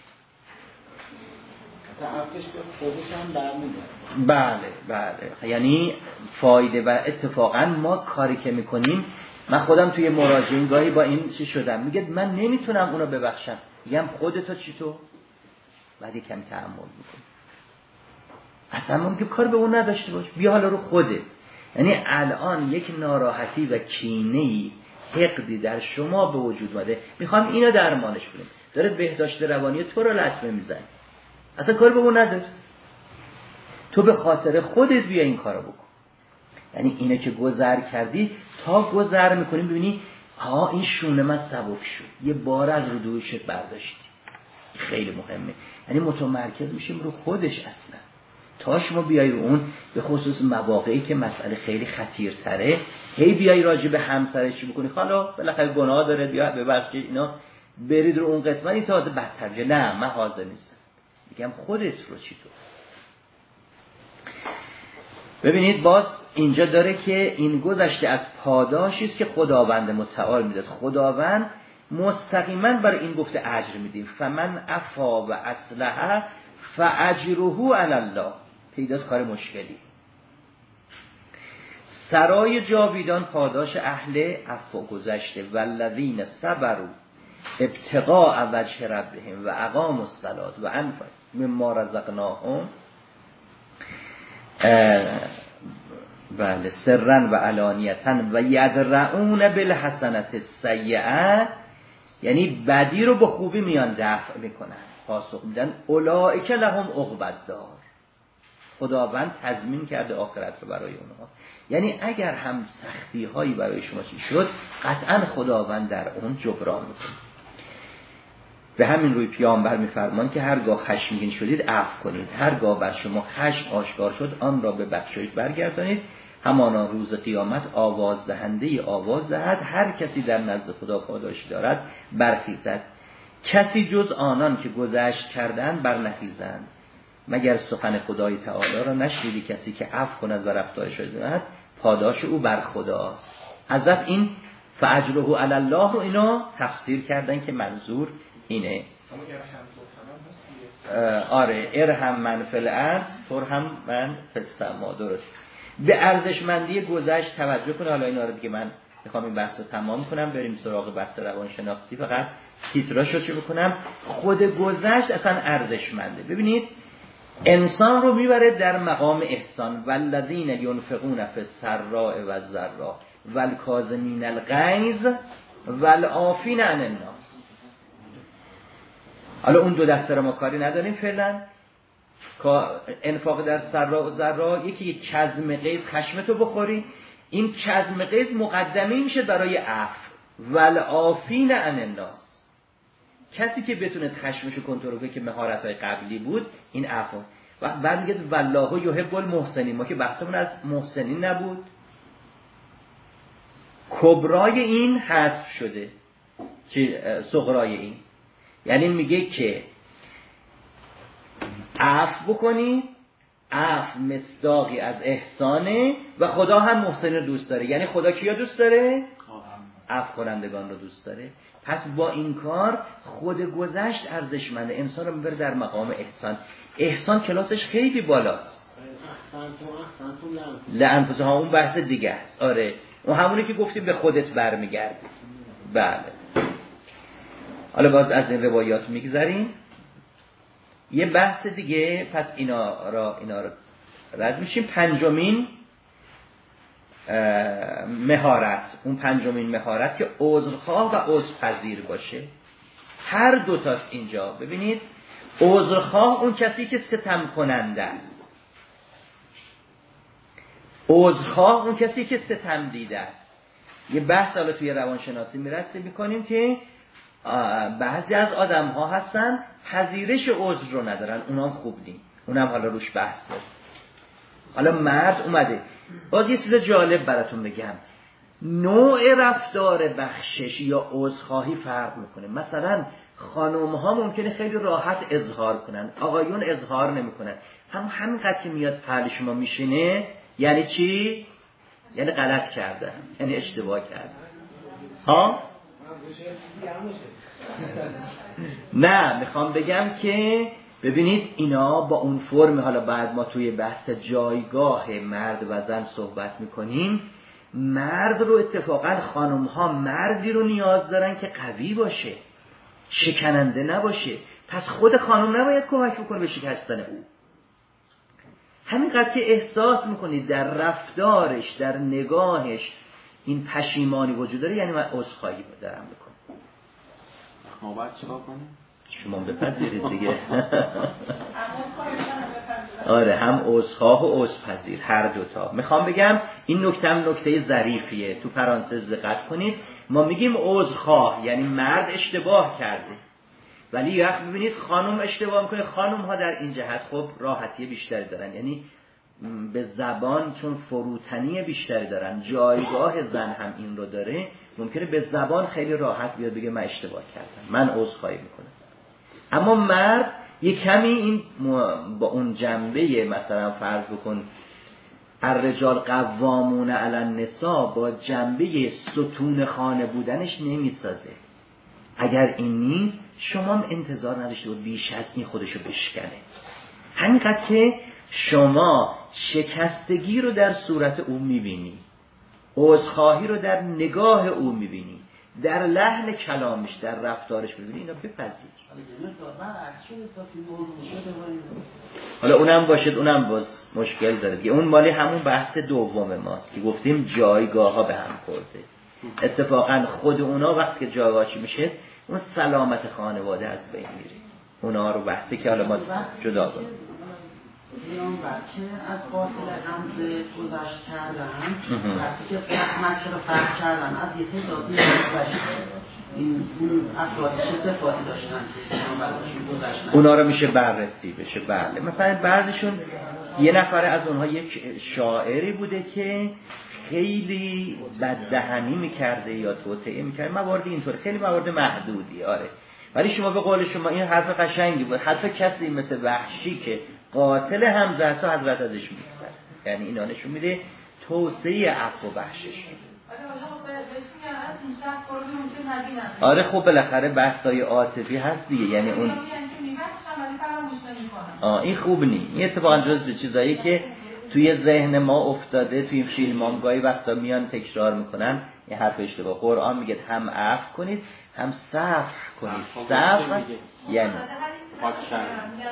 عفوش به خودش هم برمیگرده. بله بله، یعنی فایده و اتفاقا ما کاری که میکنیم، من خودم توی مراجعین گاهی با این چی شدم، میگه من نمیتونم اونو ببخشم، میگم خودتو چی تو؟ بعد یکم تأمل میکنی، اصلا ممکن کار به اون نداشته باش، بیا حالا رو خوده. یعنی الان یک ناراحتی و کینه‌ای، حقدی در شما به وجود اومده، میخوام اینو درمانش کنیم، داره بهداشت روانی تو رو لطمه میزنه، اصلا کار به اون نداره، تو به خاطر خودت بیا این کارو بکن. یعنی اینه که گذر کردی، تا گذر میکنیم ببینی ها این شونه من سبک شد، یه بار از رو دوشت برداشتی. خیلی مهمه، یعنی متمرکز میشیم رو خودش اصلا، تا شما بیای رو اون، به خصوص مواقعی که مسئله خیلی خطیرتره، هی بیای راجع به همسرش بکنی حالا بالاخره گناه داره بیا ببخش اینا، برید رو اون قسمت این تازه بدتر میشه. نه من حاضر نیستم، میگم خودت رو چی تو. ببینید باز اینجا داره که این گذشته از پاداشی است که خداوند متعال میداد. خداوند مستقیما برای این گفته اجر میدیم، فمن عفا و اصلح فاجره علی الله. پیداست کار مشکلی، سرای جاویدان پاداش اهل عفو گذشته، والذین صبروا ابتغاء وجه ربهم و اقاموا الصلاة و انفقوا مما رزقناهم بله سرا و علانیتا و یدرؤون بالحسنة السیئة، یعنی بدی رو به خوبی میان دفع میکنن، پاسخ میدن اولئک لهم عقبی الدار. خداوند تضمین کرده آخرت رو برای اونها. یعنی اگر هم سختی هایی برای شما چی شد، قطعا خداوند در اون جبران میکنه. به همین روی پیامبر میفرمان که هرگاه خشمگین شدید عفو کنید، هرگاه بر شما خشم آشکار شد آن را به بخشایش برگردانید، همانا روز قیامت آواز دهنده آواز دهد، هر کسی در نزد خدا پاداشی دارد برخیزد، کسی جز آنان که گذشت کردن برنخیزند. مگر سخن خدای تعالی را نشنیدی کسی که عفو کند و رفتارش بداند پاداش او بر خداست. حضرت این فاجره علی الله رو اینا تفسیر کردن که منظور اینه. آره ارحم من فی الارض ترحم من فی السما. درست. به ارزشمندی گذشت توجه کنه. حالا اینا رو دیگه من میخوام این بحث رو تمام کنم، بریم سراغ بحث روانشناختی. فقط تیتراشو چه بکنم، خود گذشت اصلا ارزشمنده. ببینید انسان رو میبره در مقام احسان، والذین ینفقون فی السراء و الضراء والکاظمین الغیظ والعافین عن الناس. حالا اون دو دسته رو ما کاری نداریم فعلا. انفاق در سراء و ضراء، یکی یک کظم غیظ، خشمتو بخوری، این کظم غیظ مقدمی میشه برای عفو. والعافین عن الناس، کسی که بتونه خشمشو کنترل کنه که مهارت‌های قبلی بود، این عفو. و بعد میگه والله یحب المحسنین، ما که بحثمون از محسنین نبود، کبرای این حذف شده که صغرای این، یعنی میگه که عفو بکنی، عفو مصداقی از احسانه و خدا هم محسن رو دوست داره. یعنی خدا کیا دوست داره؟ عفو کنندگان رو دوست داره. پس با این کار خود گذشت ارزشمنده، انسان رو میبره در مقام احسان. احسان کلاسش خیلی بالاست. لانفسها اون بحث دیگه است. آره اون همونی که گفتیم به خودت برمیگرده. بله. حالا باز از این روایات میگذریم. یه بحث دیگه، پس اینا را اینا را رد میشیم. پنجمین مهارت، اون پنجمین مهارت که عذرخواه و عذرپذیر باشه. هر دو تاست اینجا. ببینید عذرخواه اون کسی که ستم کننده است، عذرخواه اون کسی که ستم دیده است. یه بحث حالا توی روانشناسی میرسیم میکنیم که بعضی از آدم ها هستن پذیرش عذر رو ندارن، اونام خوب نیم، اونم حالا روش بحث داره. حالا مرد اومده. باز یه چیز جالب براتون بگم، نوع رفتار بخشش یا عذرخواهی فرق میکنه. مثلا خانم ها ممکنه خیلی راحت اظهار کنن، آقایون اظهار نمیکنن. هم همینقدر که میاد پهل شما میشینه یعنی چی؟ یعنی غلط کرده، یعنی اشتباه کرده. ها؟ نه میخوام بگم که ببینید اینا با اون فرم، حالا بعد ما توی بحث جایگاه مرد و زن صحبت میکنیم. مرد رو اتفاقا خانم ها مردی رو نیاز دارن که قوی باشه، شکننده نباشه. پس خود خانم نباید کمک بکنه به شکستن او. همینقدر که احساس میکنید در رفتارش، در نگاهش این پشیمانی وجود داره، یعنی من عذرخواهی دارم بکنم. ما باید چیکار کنیم؟ شما بپذیرید دیگه. آره هم عذرخواه و عذرپذیر، هر دوتا. میخوام بگم این نکته هم نکته ظریفیه، تو پرانتز دقت کنید. ما میگیم عذرخواه یعنی مرد اشتباه کرده، ولی یه وقت ببینید خانم اشتباه میکنه. خانم ها در این جهت خب راحتی بیشتری دارن، یعنی به زبان چون فروتنی بیشتری دارن، جایگاه زن هم این رو داره، ممکنه به زبان خیلی راحت بیاد بگه من اشتباه کردم، من عذرخواهی میکنم. اما مرد یه کمی این با اون جنبه، مثلا فرض بکن الرجال قوامون علی النساء، با جنبه ستون خانه بودنش نمیسازه. اگر این نیست شما هم انتظار نداشته بود بیش از این خودشو بشکنه. همینقدر که شما شکستگی رو در صورت او میبینی، عذرخواهی رو در نگاه او میبینی، در لحن کلامش، در رفتارش ببینی، اینا بپذیر. حالا اونم باشد، اونم باز مشکل داره دیگه. اون مالی همون بحث دوم ماست که گفتیم جایگاه ها به هم خورده. اتفاقا خود اونا وقتی که جایگاهی میشه اون سلامت خانواده از بین میره. اونا رو بحثی که حالا ما جدا کنیم. اینا بچه از قاتل حمزه گذشت کردن، وقتی که مکه رو فرق کردن از یه تعدادی گذشت، این افراد چه صفاتی داشتن که گذشتن، اونا رو میشه بررسی بشه. بله مثلا بعضیشون یه نفر از اونها یک شاعری بوده که خیلی بددهنی میکرده یا توطئه میکرده، موارد اینطور، خیلی موارد محدودی. آره ولی شما به قول شما این حرف قشنگی بود. حتی کسی مثل وحشی که قاتل حمزه است حضرت ازش میگذره، یعنی اینا نشون میده توسعه عفو و بخشش. آره خب بالاخره بحثای عاطفی هست دیگه، یعنی اون آه این خوب نی. این اتفاقا جزو چیزایی که توی ذهن ما افتاده، توی فیلم هم گاهی وقتا میان تکرار میکنن. این حرف اشتباه. قرآن میگه هم عفو کنید هم صفح کنید. صفح یعنی پاک کردن.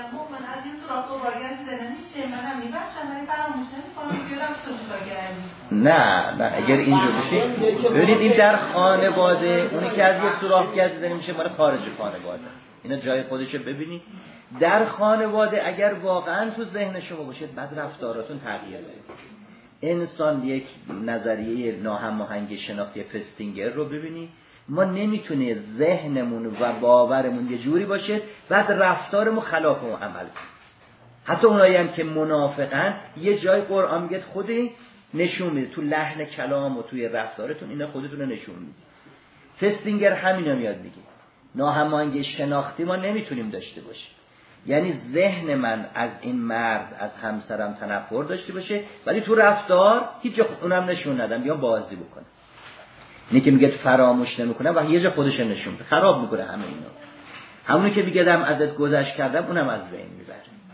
نه نه اگر اینجور بشه ببینید این در خانواده اونی که از یه سوراخ گزیده میشه مال خارج خانواده، اینا جای خودشه. ببینید در خانواده اگر واقعا تو ذهن شما باشه بعد رفتاراتون تغییر بده. انسان یک نظریه ناهماهنگی شناختی فستینگر رو ببینی، ما نمیتونه ذهنمون و باورمون یه جوری باشه بعد رفتارمون خلاف اون عمل کنه. حتی اونایی هم که منافقن یه جای قرآن میگه خودی نشون میده تو لحن کلام و توی رفتارتون اینا خودتون رو نشون میده. فستینگر همینا میاد میگه ناهماهنگی شناختی ما نمیتونیم داشته باشیم، یعنی ذهن من از این مرد از همسرم تنفر داشته باشه ولی تو رفتار هیچ اونم نشون ندم یا بازی بکنه. اینی که میگه فراموش نمیکنم و یه جا خودش نشون میده، خراب میکنه همه اینا. همونی که میگه دم ازت گذشت کردم اونم از بین میبره.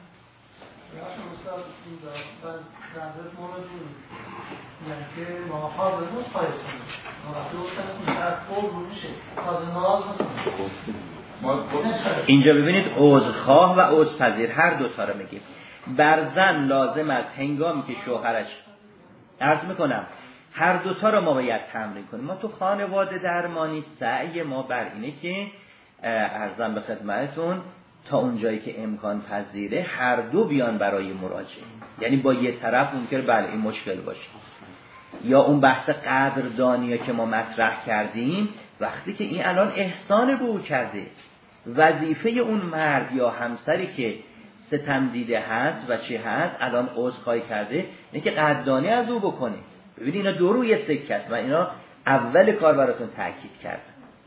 یعنی که ما حاضر بود خواهید کنید ما وقتی گفتن این طرف خود رو میشه حاضر ناز میکنید. اینجا ببینید عذرخواه و عذرپذیر هر دوتا رو میگیم. بر زن لازم است هنگامی که شوهرش، عرض میکنم هر دوتا رو ما باید تمرین کنیم. ما تو خانواده درمانی سعی ما بر اینه که عرضم به خدمتتون تا اونجایی که امکان پذیره هر دو بیان برای مراجعه. یعنی با یه طرف ممکنه بله این مشکل باشه، یا اون بحث قدردانی که ما مطرح کردیم، وقتی که این الان احسان به او کرده، وظیفه اون مرد یا همسری که ستم دیده هست و چی هست الان عذرخواهی کرده اینه که قدردانی از او بکنه. ببینید اینا دو روی سکه است و اینا اول کار براتون تاکید کردم.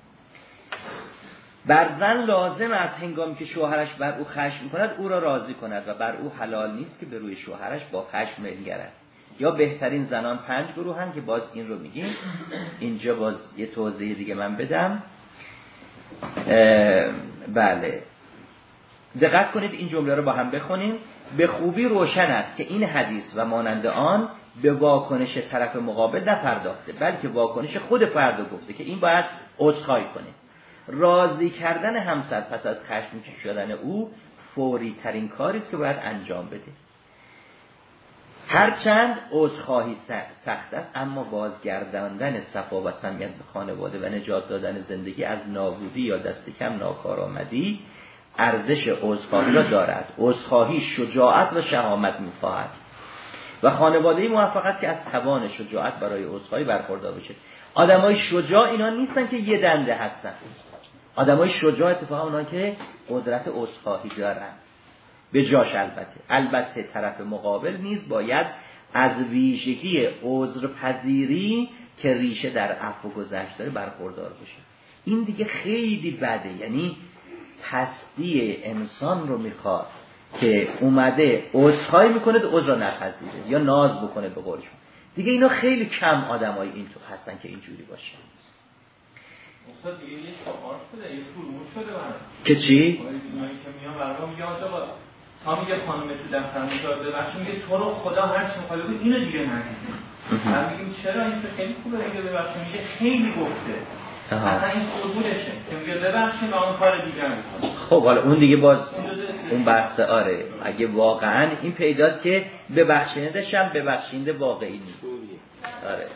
بر زن لازم است هنگامی که شوهرش بر او خشم می‌کند او را راضی کند و بر او حلال نیست که به روی شوهرش با خشم بنگرد. یا بهترین زنان پنج گروهن که باز این رو میگیم. اینجا باز یه توضیح دیگه من بدم. بله دقت کنید این جمله رو با هم بخونیم. به خوبی روشن است که این حدیث و مانند آن به واکنش طرف مقابل نپرداخته، بلکه واکنش خود فرد گفته که این باید عذرخواهی کنه. راضی کردن همسر پس از خشم شدن او فوری ترین کاری است که باید انجام بده. هرچند عذرخواهی سخت است، اما بازگرداندن صفا و صمیمیت به خانواده و نجات دادن زندگی از نابودی یا دست کم ناکارآمدی ارزش عذرخواهی را دارد. عذرخواهی شجاعت و شهامت می‌خواهد و خانواده موفق است که از توان شجاعت برای عذرخواهی برخوردار بشه. آدمای شجاع اینا نیستن که یه دنده هستن. آدمای شجاع اتفاقا اونها که قدرت عذرخواهی دارن. به جاش البته البته طرف مقابل نیز باید از ویژگی عذرپذیری که ریشه در عفو و گذشت داره برخوردار بشه. این دیگه خیلی بده، یعنی پستی انسان رو میخواد که اومده عذرخواهی میکنه و عذر نپذیره یا ناز بکنه به قولشون. دیگه اینا خیلی کم آدمای این تو هستن که اینجوری باشه. استاد دیگه یه سوال شده یه فرمول شده برام که چی؟ اونایی که میان برام میگه آقا تا میگه خانم تو دفتر مشاهده بخش میگه تو رو خدا هر چی میخواد بگو اینو دیگه نگید. بعد میگیم چرا این خیلی خوبه اینو ببخش، میگه خیلی گفته. اصلا این فرمولشه که میگه ببخشید و اون کار دیگه میکنه. خب حالا اون دیگه باز اون بحث آره اگه واقعا این پیداست که ببخشیندش هم ببخشینده واقعی نیست. آره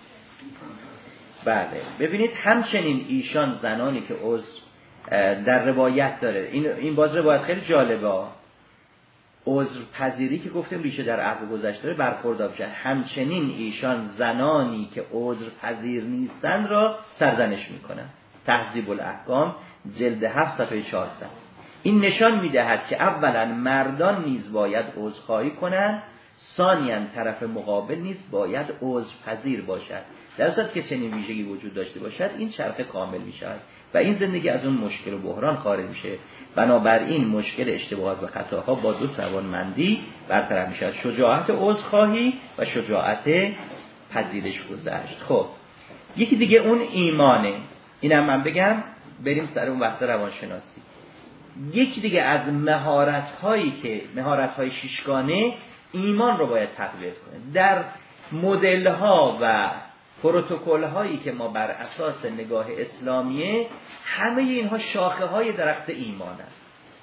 بله ببینید همچنین ایشان زنانی که عذر در روایت داره، این این باز روایت خیلی جالبه. عذر پذیری که گفتیم ریشه در عفو گذشته داره برخوردار بشن. همچنین ایشان زنانی که عذر پذیر نیستند را سرزنش میکنن. تهذیب الاحکام جلد هفت صفحه چهارصد. این نشان میدهد که اولا مردان نیز باید عذرخواهی کنند، ثانیاً طرف مقابل نیز باید عذر پذیر باشد. در صورتی که چنین ویژگی وجود داشته باشد این چرخه کامل میشود و این زندگی از اون مشکل و بحران خارج میشه. بنابراین مشکل اشتباهات و خطاها با دو توانمندی برطرف میشود، شجاعت عذرخواهی و شجاعت پذیرش گذشت. خب یکی دیگه اون ایمانه. اینم من بگم بریم سر اون بحث روانشناسی. یکی دیگه از مهارت هایی که مهارت های شیشگانه ایمان رو باید تقویت کنه. در مدل ها و پروتکل هایی که ما بر اساس نگاه اسلامیه همه اینها شاخه های درخت ایمان هست.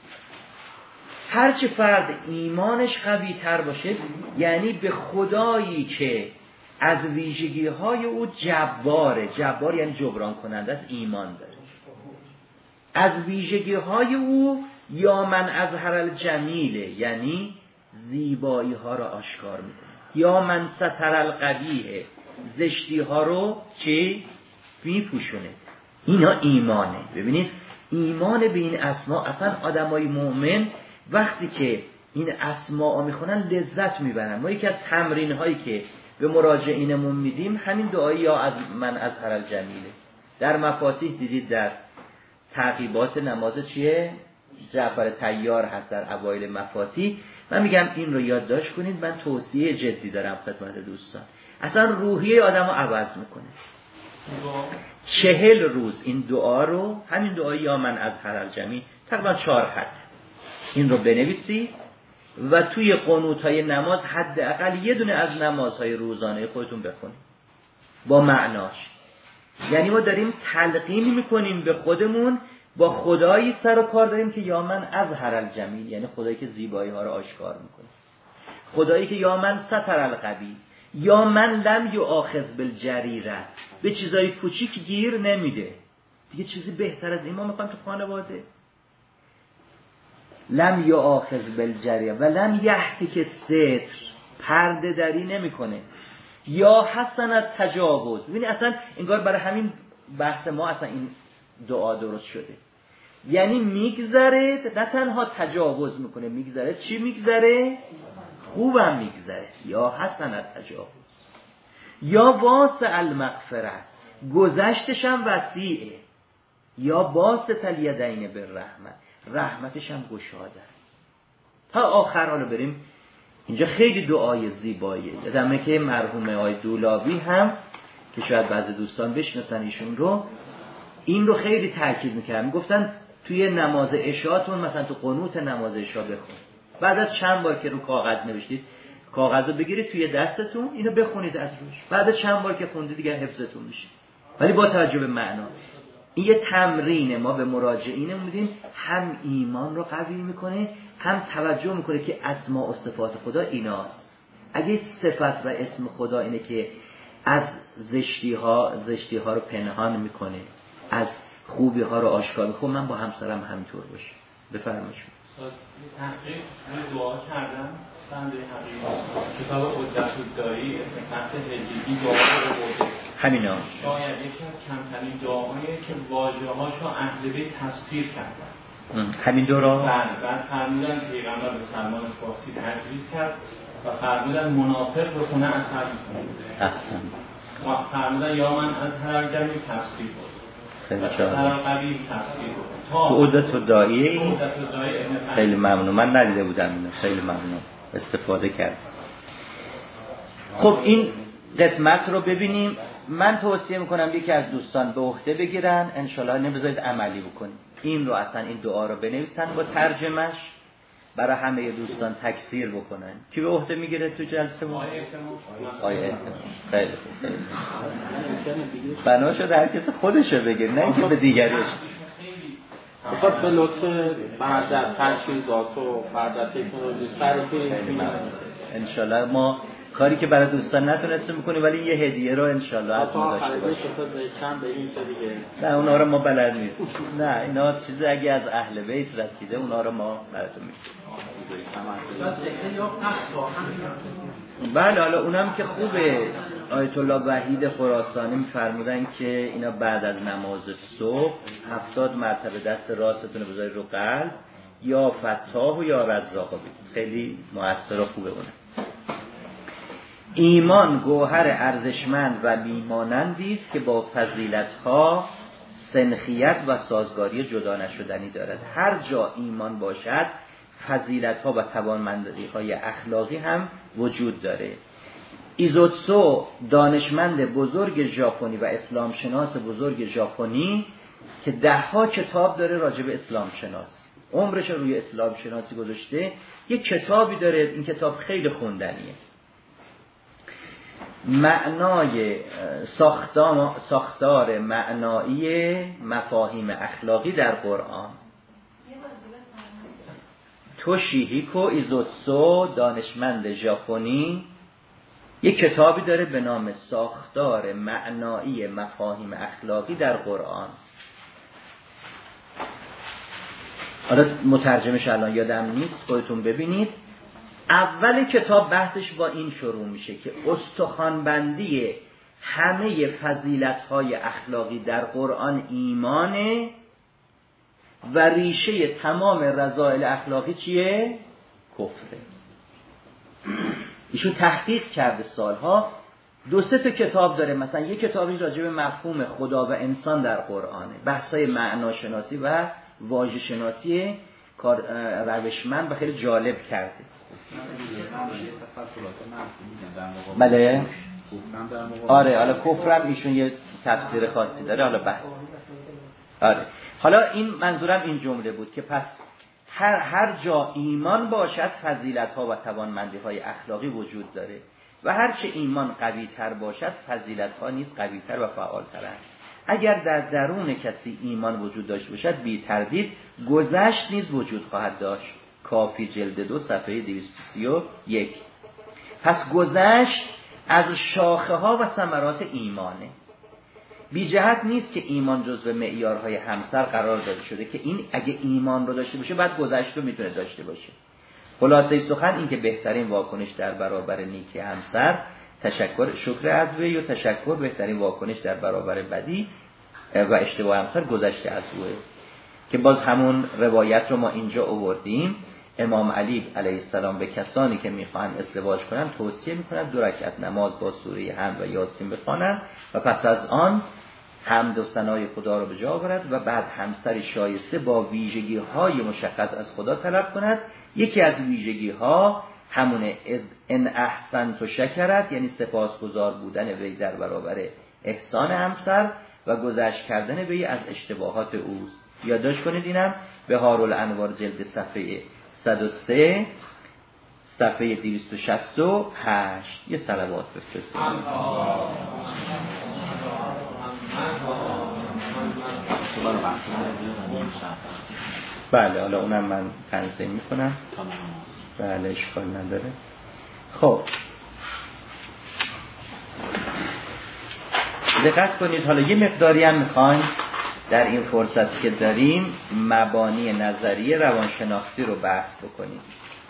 هرچی فرد ایمانش قوی تر باشه یعنی به خدایی که از ویژگی های او جباره، جبار یعنی جبران کننده است، ایمان داره. از ویژگی های او یا من اظهر الجمیله یعنی زیبایی ها را آشکار میکنه، یا من ستر القبیح زشتی ها رو چی میپوشونه. اینا ایمانه. ببینید ایمان به این اسما، اصلا آدمای مؤمن وقتی که این اسما میخونن لذت میبرن. ما یکی از تمرین هایی که به مراجعینمون میدیم همین دعایی یا از من اظهر الجمیله. در مفاتیح دیدید در تعقیبات نماز چیه؟ جعفر طیار هست در اوایل مفاتیح. من میگم این رو یادداشت کنید، من توصیه جدی دارم خدمت دوستان. اصلا روحیه آدمو عوض میکنه. چهل روز این دعا رو، همین دعا یا من از هر الجمی، تقریبا چهار خط این رو بنویسی و توی قنوت‌های نماز حداقل یه دونه از نمازهای روزانه خودتون بخونید با معناش. یعنی ما داریم تلقین میکنیم به خودمون، با خدایی سر و کار داریم که یا من از هر الجمیل، یعنی خدایی که زیبایی ها رو آشکار میکنه، خدایی که یا من ستر القبیح، یا من لم یؤاخذ بالجریره، به چیزای کوچیک گیر نمیده. دیگه چیزی بهتر از این ما میخوایم تو خانواده؟ لم یؤاخذ بالجریره و لم یهتک ستر، پرده دری نمیکنه. یا حسن تجاوز. ببینید اصلا انگار برای همین بحث ما اصلا این دعا درست شده. یعنی میگذره، نه تنها تجاوز میکنه، میگذره. چی میگذره؟ خوبم میگذره. یا حسن تجاوز. یا واسع المغفره، گذشتش هم وسیعه. یا باسط الیدین بالرحمه، رحمتش هم گشاده است. تا آخر حالا بریم. اینجا خیلی دعای زیباییه. یادمه که مرحوم آقای دولابی هم که شاید بعضی دوستان بشناسن ایشون رو، این رو خیلی تاکید میکردن. میگفتن توی نماز عشاتون مثلا تو قنوت نماز عشا بخون. بعد از چند بار که رو کاغذ نوشتید، کاغذ رو بگیرید توی دستتون، اینو بخونید از روش. بعد از چند بار که خوندید دیگه حفظتون میشه. ولی با توجه به معنا. این یه تمرینه. ما به مراجعین میدیم، هم ایمان رو قوی میکنه، هم توجه میکنه که اسماء و صفات خدا ایناست. اگه صفت و اسم خدا اینه که از زشتی ها زشتی ها رو پنهان میکنه، از خوبی ها رو آشکار میکنه، من با همسرم همینطور باشه. بفرمایید. تحقیق روی دعا کردم، بنده حقیقی کتاب قدرت الداری تحت هجیگی دعا رو برده. همینا شاید یکی از کمترین دعاهایی که واژه‌هاشو اهل بیت تفسیر کردن. همین دورا بعد بعد فرمودن پیغمبر به سلمان فارسی تجویز کرد و فرمودن منافق رو کنه اثر میکنه. احسن. و فرمودن یا من از هر جمعی تفسیر بود. خیلی شاد. هر قبیل تفسیر بود. تا عدت و دایی. عدت و دایی خیلی ممنون. من ندیده بودم اینو. خیلی ممنون. استفاده کرد. خب این قسمت رو ببینیم. من توصیه میکنم یکی از دوستان به عهده بگیرن، انشالله نمیذارید عملی بکنید. این رو اصلا این دعا رو بنویسن با ترجمهش، برای همه دوستان تکثیر بکنن. کی به عهده میگیره تو جلسه ما؟ آیه احتمال. خیلی خوب. بنا شده هر کسی خودشو بگیر، نه اینکه به دیگریش. بخاطر به لطف بعد در تجهیزات و بعد در تکنولوژی فرقی انشالله ما کاری که برای دوستان نتونستیم بکنیم، ولی یه هدیه رو انشالله از ما داشته باشیم. نه اونا رو ما بلد نیست. نه اینا چیزی اگه از اهل بیت رسیده اونا رو ما براتون میگیم. بله حالا اونم که خوبه. آیت الله وحید خراسانی میفرمودن که اینا بعد از نماز صبح هفتاد مرتبه دست راستتون رو بذارید رو قلب، یا فتاح و یا رزاق بگید. خیلی مؤثر و خوبه اونه. ایمان گوهر ارزشمند و بیمانندی است که با فضیلت‌ها سنخیت و سازگاری جدا نشدنی دارد. هر جا ایمان باشد فضیلت‌ها و توانمندی‌های اخلاقی هم وجود داره. ایزوتسو دانشمند بزرگ ژاپنی و اسلام شناس بزرگ ژاپنی که ده ها کتاب داره راجع به اسلام شناس، عمرش روی اسلام شناسی گذاشته، یک کتابی داره، این کتاب خیلی خوندنیه. معنای ساختار معنایی مفاهیم اخلاقی در قرآن. توشیهیکو ایزوتسو دانشمند ژاپنی یک کتابی داره به نام ساختار معنایی مفاهیم اخلاقی در قرآن. حالا مترجمش الان یادم نیست، خودتون ببینید. اول کتاب بحثش با این شروع میشه که استخوانبندی همه فضیلت‌های اخلاقی در قرآن ایمانه و ریشه تمام رذائل اخلاقی چیه؟ کفره. ایشون تحقیق کرده سالها، دو سه تا کتاب داره. مثلا یک کتابی راجع به مفهوم خدا و انسان در قرآنه، بحث‌های معناشناسی و واژه شناسی کار روشمند و خیلی جالب کرده. بله آره حالا کفرم ایشون یه تفسیر خاصی داره، حالا بس. آره حالا این منظورم این جمله بود که پس هر هر جا ایمان باشد فضیلت ها و توانمندی های اخلاقی وجود داره و هر چه ایمان قوی تر باشد فضیلت ها نیز قوی تر و فعال ترند. اگر در درون کسی ایمان وجود داشته باشد بی تردید گذشت نیز وجود خواهد داشت. کافی جلد دو صفحه دویست و سی و یک. پس گذشت از شاخه ها و ثمرات ایمانه. بی جهت نیست که ایمان جزو معیارهای همسر قرار داده شده که این اگه ایمان رو داشته باشه بعد گذشت رو میتونه داشته باشه. خلاصه سخن این که بهترین واکنش در برابر نیکی همسر تشکر شکر از وی و تشکر بهترین واکنش در برابر بدی و اشتباه همسر گذشت از وی. که باز همون روایت رو ما اینجا آوردیم. امام علی علیه السلام به کسانی که میخوان ازدواج کنن توصیه میکنن دو رکعت نماز با سوره حمد و یاسین بخوانن و پس از آن حمد و ثنای خدا رو به جا آورد و بعد همسر شایسته با ویژگی های مشخص از خدا طلب کند. یکی از ویژگی ها همونه ان احسنت شکرت، یعنی سپاسگزار بودن وی در برابر احسان همسر و گذشت کردن وی از اشتباهات اوست. یادداشت کنید اینم بهار الانوار جلد صفحه صد و سه صفحه دویست و شصت و هشت. یه صلوات بفرستید. بله حالا اونم من تنظیم میکنم. بله اشکال نداره. خب دقت کنید، حالا یه مقداری هم میخوایم در این فرصتی که داریم مبانی نظریه روانشناختی رو بحث بکنیم.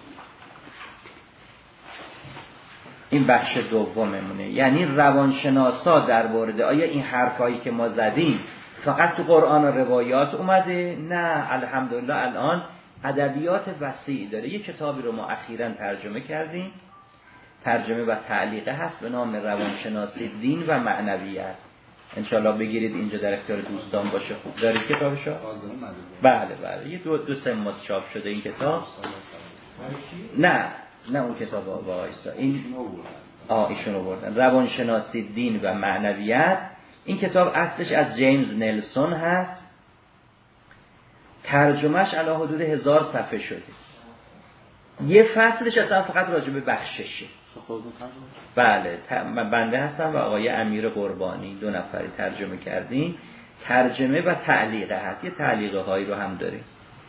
این بخش دوممونه، یعنی روانشناسا در مورد آیا این حرفایی که ما زدیم فقط تو قرآن و روایات اومده؟ نه، الحمدلله الان ادبیات وسیعی داره. یه کتابی رو ما اخیراً ترجمه کردیم، ترجمه و تعلیقه هست به نام روانشناسی دین و معنویت. انشالله بگیرید اینجا در اختیار دوستان باشه. خوب دارید کتابشو؟ بله بله، یه دو, دو سه ماه چاپ شده این کتاب. نه نه اون کتاب آقا آیسا، این آه ایشون آوردن روانشناسی دین و معنویت. این کتاب اصلش از جیمز نلسون هست، ترجمهش علی حدود هزار صفحه شده. یه فصلش اصلا فقط راجع به بخششه. بله بنده هستم و آقای امیر قربانی دو نفری ترجمه کردیم. ترجمه و تعلیقه هست، یه تعلیقه هایی رو هم داریم.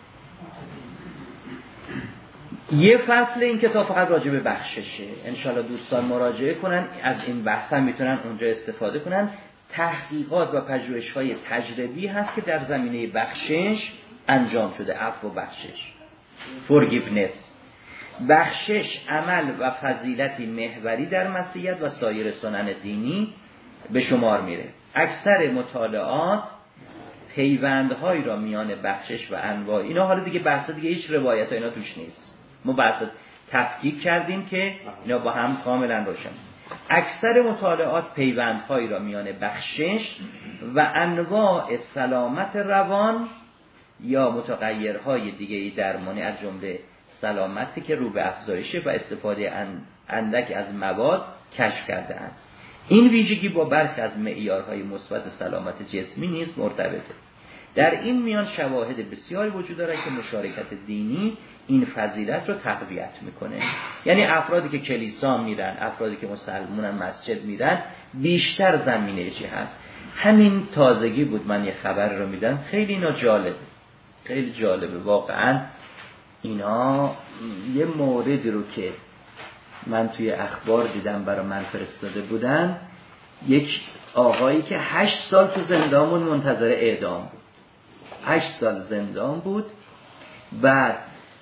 یه فصل این کتاب فقط راجع به بخششه. انشالله دوستان مراجعه کنن، از این بحث هم میتونن اونجا استفاده کنن. تحقیقات و پژوهش‌های تجربی هست که در زمینه بخشش انجام شده. عفو و بخشش، forgiveness. بخشش عمل و فضیلتی محوری در مسیحیت و سایر سنن دینی به شمار میره. اکثر مطالعات پیوندهایی را میان بخشش و انواع اینا، حالا دیگه بحث دیگه هیچ روایت اینا توش نیست، ما بحث تفکیک کردیم که اینا با هم کاملا روشن. اکثر مطالعات پیوندهایی را میان بخشش و انواع سلامت روان یا متغیرهای دیگه‌ای درمانی از جمله سلامتی که رو به افزایشه و استفاده اندک از مواد کشف کرده‌اند. این ویژگی با برخی از معیارهای مثبت سلامت جسمی نیز مرتبطه. در این میان شواهد بسیاری وجود داره که مشارکت دینی این فضیلت رو تقویت میکنه. یعنی افرادی که کلیسا میرن، افرادی که مسلمونن مسجد میرن، بیشتر زمینه چی هست. همین تازگی بود من یه خبر رو میدم، خیلی اینا جالبه، خیلی جالبه واقعا. اینا یه موردی رو که من توی اخبار دیدم برای من فرستاده بودن، یک آقایی که هشت سال تو زندان بود منتظر اعدام بود. هشت سال زندان بود. بعد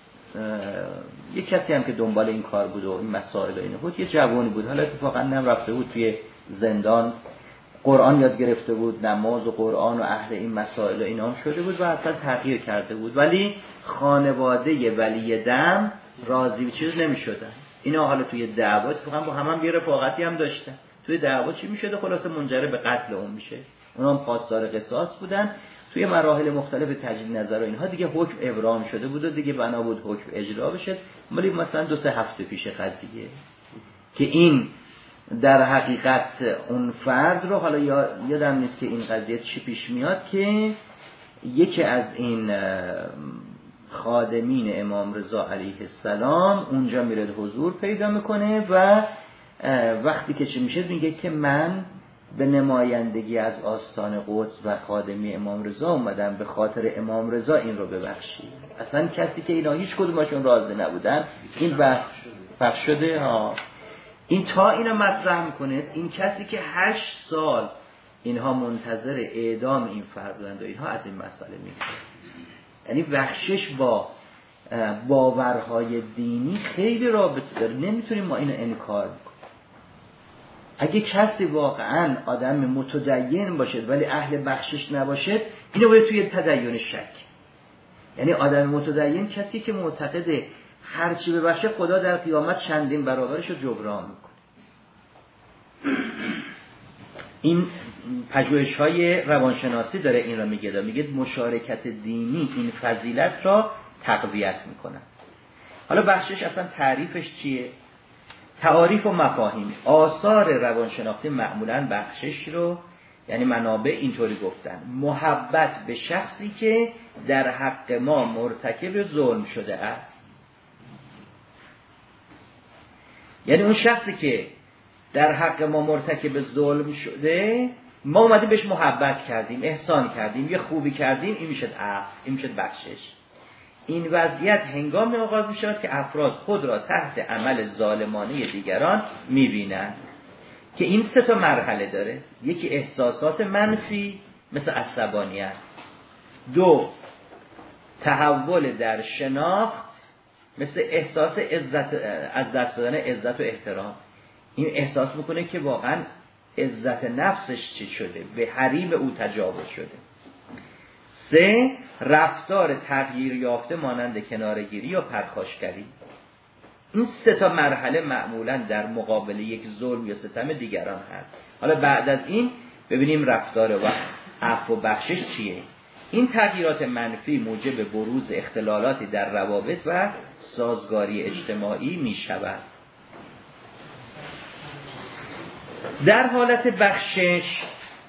یک کسی هم که دنبال این کار بود و این مسائل اینه بود، یه جوانی بود، حالا اتفاقا نم رفته بود توی زندان قرآن یاد گرفته بود، نماز و قرآن و اهل این مسائل اینا هم شده بود و اصلا تغییر کرده بود، ولی خانواده ولی دم راضی به چیز نمی شدن. اینا حالا توی دعوا اتفاقا با هم هم یه رفاقتی هم داشتن، توی دعوا چی می شده؟ خلاصه منجر به قتل اون میشه. اونا هم پاسدار قصاص بودن. توی مراحل مختلف تجدید نظر و اینها دیگه حکم ابرام شده بود و دیگه بنا بود حکم اجرا بشه. ولی مثلا دو سه هفته پیش قضیه که این در حقیقت اون فرد رو، حالا یادم نیست که این قضیه چی پیش میاد، که یکی از این خادمین امام رضا علیه السلام اونجا میره حضور پیدا میکنه و وقتی که چی میشه میگه که من به نمایندگی از آستان قدس و خادمی امام رضا اومدم به خاطر امام رضا این رو ببخشید. اصلا کسی که اینا هیچ کدومشون راضی نبودن این بحث پخش شده ها. این تا اینو مطرح میکنه، این کسی که هشت سال اینها منتظر اعدام این فرد بودند و اینها از این مسئله میگه. یعنی بخشش با باورهای دینی خیلی رابطه داره، نمیتونیم ما اینو انکار بکنیم. اگه کسی واقعا آدم متدین باشد ولی اهل بخشش نباشد، اینو باید توی تدین شک. یعنی آدم متدین کسی که معتقده هر چی ببخشه خدا در قیامت چندین برابرش رو جبران میکنه. این پژوهش‌های روانشناسی داره این را میگه، داره میگه مشارکت دینی این فضیلت را تقویت میکنه. حالا بخشش اصلا تعریفش چیه؟ تعاریف و مفاهیم. آثار روانشناختی معمولاً بخشش رو، یعنی منابع اینطوری گفتن: محبت به شخصی که در حق ما مرتکب ظلم شده است. یعنی اون شخصی که در حق ما مرتکب ظلم شده، ما اومدیم بهش محبت کردیم، احسان کردیم، یه خوبی کردیم، این میشه عفو، این میشه بخشش. این وضعیت هنگامی آغاز میشود که افراد خود را تحت عمل ظالمانه دیگران میبینند که این سه تا مرحله داره. یکی احساسات منفی مثل عصبانیت، دو تحول در شناخت مثل احساس عزت، از دست دادن عزت و احترام، این احساس میکنه که واقعا عزت نفسش چی شده، به حریم او تجاوز شده. سه رفتار تغییر یافته مانند کناره‌گیری یا پرخاشگری. این سه تا مرحله معمولا در مقابل یک ظلم یا ستم دیگران هست. حالا بعد از این ببینیم رفتار و عفو و بخشش چیه. این تغییرات منفی موجب بروز اختلالاتی در روابط و سازگاری اجتماعی می شود. در حالت بخشش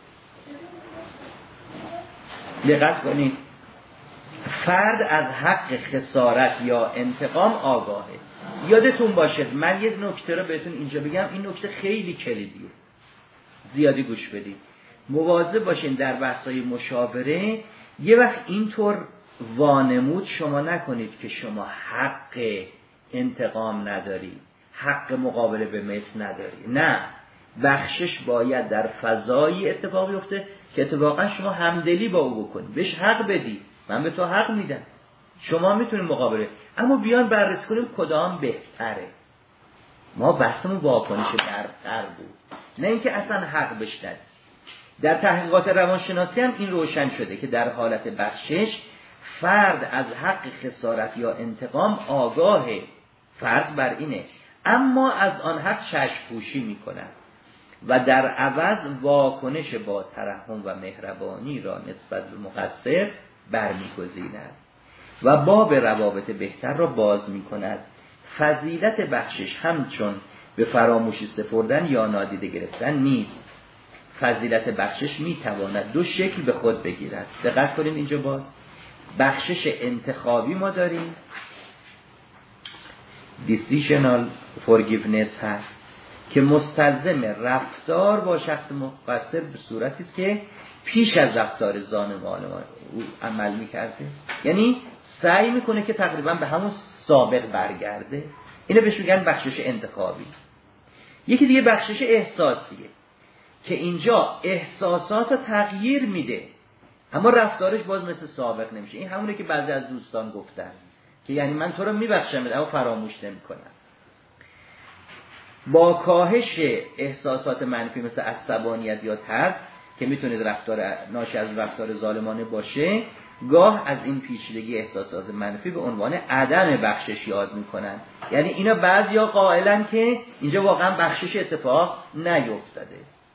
دقت کنید، فرد از حق خسارت یا انتقام آگاهه. یادتون باشد من یک نکته رو بهتون اینجا بگم، این نکته خیلی کلیدیه، زیادی گوش بدید. مواظب باشین در بحث‌های مشاوره یه وقت اینطور وانمود شما نکنید که شما حق انتقام نداری، حق مقابله به مثل نداری. نه، بخشش باید در فضایی اتفاق بیفته که اتفاقا شما همدلی با او بکنید، بهش حق بدی، من به تو حق میدم، شما میتونید مقابله، اما بیان بررسی کنیم کدام بهتره. ما بحثمون واکنش برتر بود، نه اینکه اصلا حق بشنوید. در تحقیقات روانشناسی هم این روشن شده که در حالت بخشش فرد از حق خسارت یا انتقام آگاهه، فرض بر اینه، اما از آن حق چشم پوشی میکنه و در عوض واکنش با ترحم و مهربانی را نسبت به مقصر برمیگزیند و باب روابط بهتر را باز میکند. فضیلت بخشش همچون به فراموشی سپردن یا نادیده گرفتن نیست. فضیلت بخشش میتواند دو شکل به خود بگیرد. دقت کنیم اینجا باز بخشش انتخابی ما داریم، decisional forgiveness هست که مستلزم رفتار با شخص مقصر به صورتی است که پیش از رفتار ظالم او عمل میکرده، یعنی سعی میکنه که تقریبا به همون سابق برگرده. اینو بهش میگن بخشش انتخابی. یکی دیگه بخشش احساسیه که اینجا احساسات رو تغییر میده اما رفتارش باز مثل سابق نمیشه. این همونه که بعضی از دوستان گفتن که یعنی من تو رو میبخشم اما فراموش نمیکنم. با کاهش احساسات منفی مثل عصبانیت یا ترس که میتونه رفتار ناشی از رفتار ظالمانه باشه، گاه از این پیچیدگی احساسات منفی به عنوان عدم بخشش یاد میکنن. یعنی اینا بعضیا قائلن که اینجا واقعا بخشش اتفاق نیفتاده.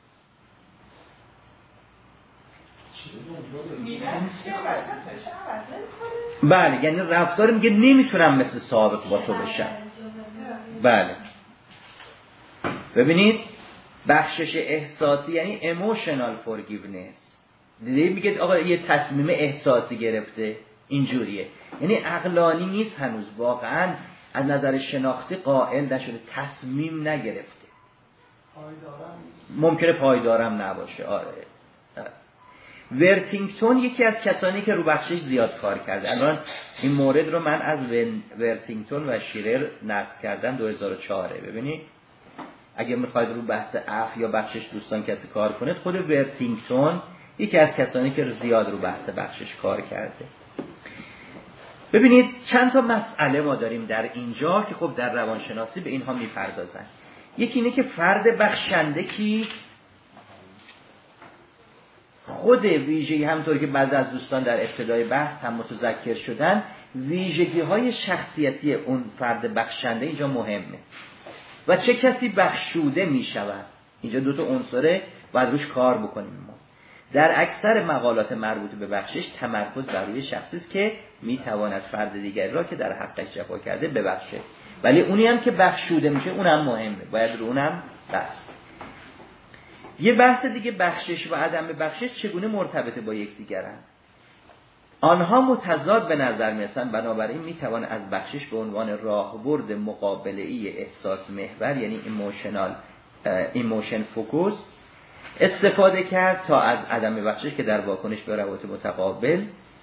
بله، یعنی رفتار میگه نمیتونم مثل سابق با تو بشم. بله، ببینید بخشش احساسی یعنی emotional forgiveness. دیدی میگه آقا یه تصمیم احساسی گرفته، اینجوریه، یعنی عقلانی نیست هنوز، واقعا از نظر شناختی قائل نشده، تصمیم نگرفته. ممکنه پایدارم نباشه. آره. آره. ورتینگتون یکی از کسانی که رو بخشش زیاد کار کرده. الان این مورد رو من از ورتینگتون و شیرر نقل کردم دو هزار و چهار. ببینید اگه میخواید رو بحث عفو یا بخشش دوستان کسی کار کنه، خود ورتینگتون یکی از کسانی که زیاد رو بحث بخشش کار کرده. ببینید چند تا مسئله ما داریم در اینجا که خب در روانشناسی به اینها میپردازن. یکی اینه که فرد بخشنده کیست؟ خود ویژگی، همونطور که بعضی از دوستان در ابتدای بحث هم متذکر شدن، ویژگی های شخصیتی اون فرد بخشنده اینجا مهمه و چه کسی بخشوده می شود. اینجا دو تا عنصره باید روش کار بکنیم. ما در اکثر مقالات مربوط به بخشش تمرکز بر روی شخصی است که می تواند فرد دیگری را که در حقش جفا کرده ببخشه، ولی اونی هم که بخشوده میشه اونم مهمه، باید رو اونم بحث. یه بحث دیگه بخشش و عدم بخشش چگونه مرتبطه با یکدیگرند. آنها متضاد به نظر میرسن، بنابراین میتوان از بخشش به عنوان راهبرد مقابله‌ای احساس محور یعنی ایموشنال ایموشن فوکوس استفاده کرد تا از عدم بخشش که در واکنش به روابط متقابل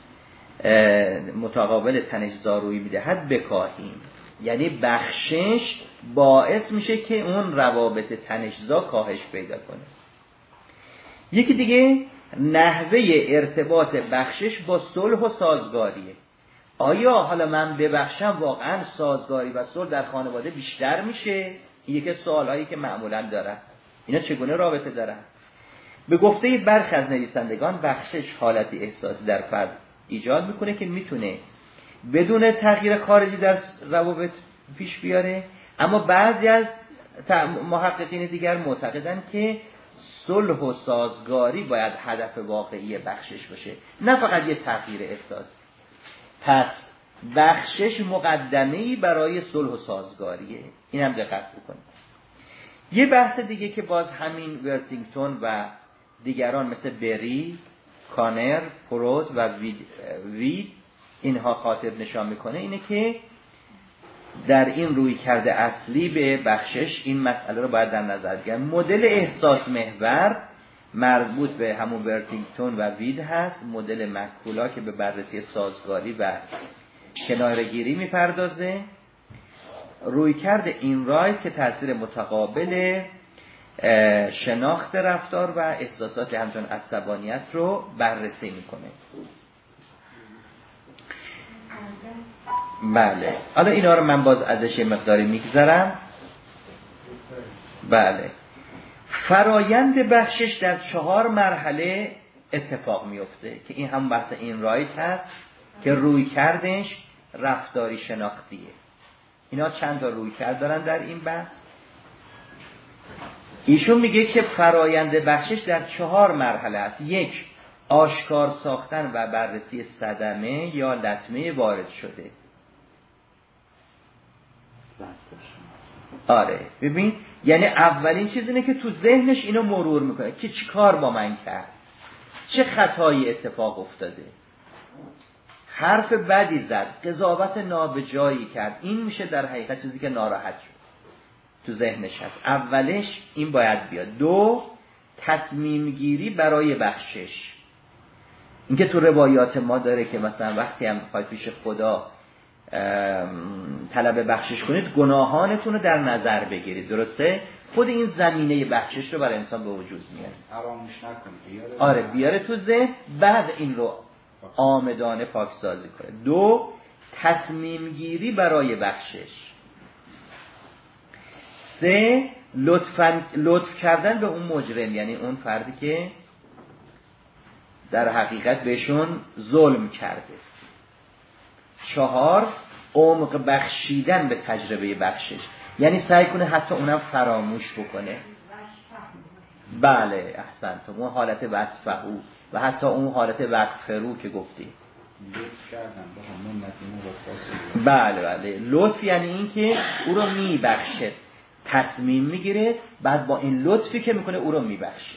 متقابل تنش‌زارویی میدهد بکاهیم. یعنی بخشش باعث میشه که اون روابط تنش‌زا کاهش پیدا کنه. یکی دیگه نحوه ارتباط بخشش با صلح و سازگاریه. آیا حالا من ببخشم واقعا سازگاری و صلح در خانواده بیشتر میشه؟ این یکی سوالایی که معمولا دارن. اینا چگونه رابطه دارن؟ به گفته برخی از نویسندگان بخشش حالتی احساسی در فرد ایجاد میکنه که میتونه بدون تغییر خارجی در روابط پیش بیاره، اما بعضی از محققین دیگر معتقدن که صلح و سازگاری باید هدف واقعی بخشش باشه، نه فقط یه تغییر احساسی. پس بخشش مقدمه‌ای برای صلح و سازگاریه، این هم دقت بکنید. یه بحث دیگه که باز همین ورتینگتون و دیگران مثل بری، کانر، پروت و وید, وید اینها خاطر نشان میکنه اینه که در این روی کرده اصلی به بخشش این مسئله رو باید در نظر بگیریم. مدل احساس محور مربوط به همون ورتینگتون و وید هست. مدل مکولا که به بررسی سازگاری و کناره‌گیری میپردازه. روی کرده این رایت که تاثیر متقابل شناخت رفتار و احساسات همچون عصبانیت رو بررسی میکنه. بله، حالا اینا رو من باز ازش یه مقداری میگذرم. بله، فرایند بخشش در چهار مرحله اتفاق میفته که این هم بحث این رایت هست که روی کردش رفتاری شناختیه. اینا چند تا روی کرد دارن در این بحث. ایشون میگه که فرایند بخشش در چهار مرحله است. یک، آشکار ساختن و بررسی صدمه یا لطمه وارد شده. آره، ببین، یعنی اولین چیز اینه که تو ذهنش اینو مرور میکنه که چی کار با من کرد، چه خطایی اتفاق افتاده، حرف بدی زد، قضاوت نابجایی کرد. این میشه در حقیقت چیزی که ناراحت شد تو ذهنش هست. اولش این باید بیاد. دو، تصمیم گیری برای بخشش. اینکه تو روایات ما داره که مثلا وقتی هم بخواید پیش خدا طلب بخشش کنید گناهانتون رو در نظر بگیرید. درسته؟ خود این زمینه بخشش رو برای انسان به وجود میاره. فراموش نکنید. آره، بیاره تو ذهن، بعد این رو آمدانه پاکسازی کنه. دو، تصمیم گیری برای بخشش. سه، لطفاً لطف کردن به اون مجرم، یعنی اون فردی که در حقیقت بهشون ظلم کرده. چهار، عمق بخشیدن به تجربه بخشش، یعنی سعی کنه حتی اونم فراموش بکنه. بله، احسنت. اون حالت وصفهو و حتی اون حالت وقفرو که گفتی. لطف کردن با همون مدینه رو. بله بله، لطف یعنی این که او رو میبخشه. تصمیم میگیره، بعد با این لطفی که میکنه او رو میبخشه.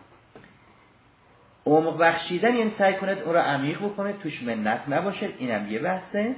عمق بخشیدن یعنی سعی کنه اون رو عمیق بکنه، توش منت نباشه. اینم یه بحثه.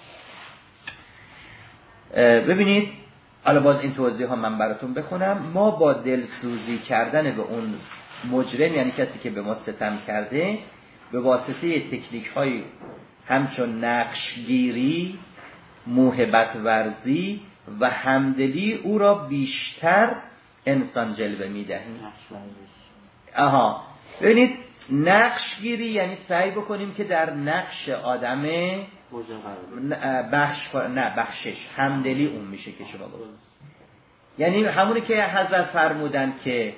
ببینید حالا باز این توضیح ها من براتون بخونم. ما با دلسوزی کردن به اون مجرم، یعنی کسی که به ما ستم کرده، به واسطه تکنیک های همچون نقشگیری، موهبت ورزی و همدلی او را بیشتر انسان جلوه میدهیم. آها ببینید نقشگیری یعنی سعی بکنیم که در نقش آدم بخش نه بخشش همدلی اون میشه که شما گفت، یعنی همونی که حضرت فرمودن که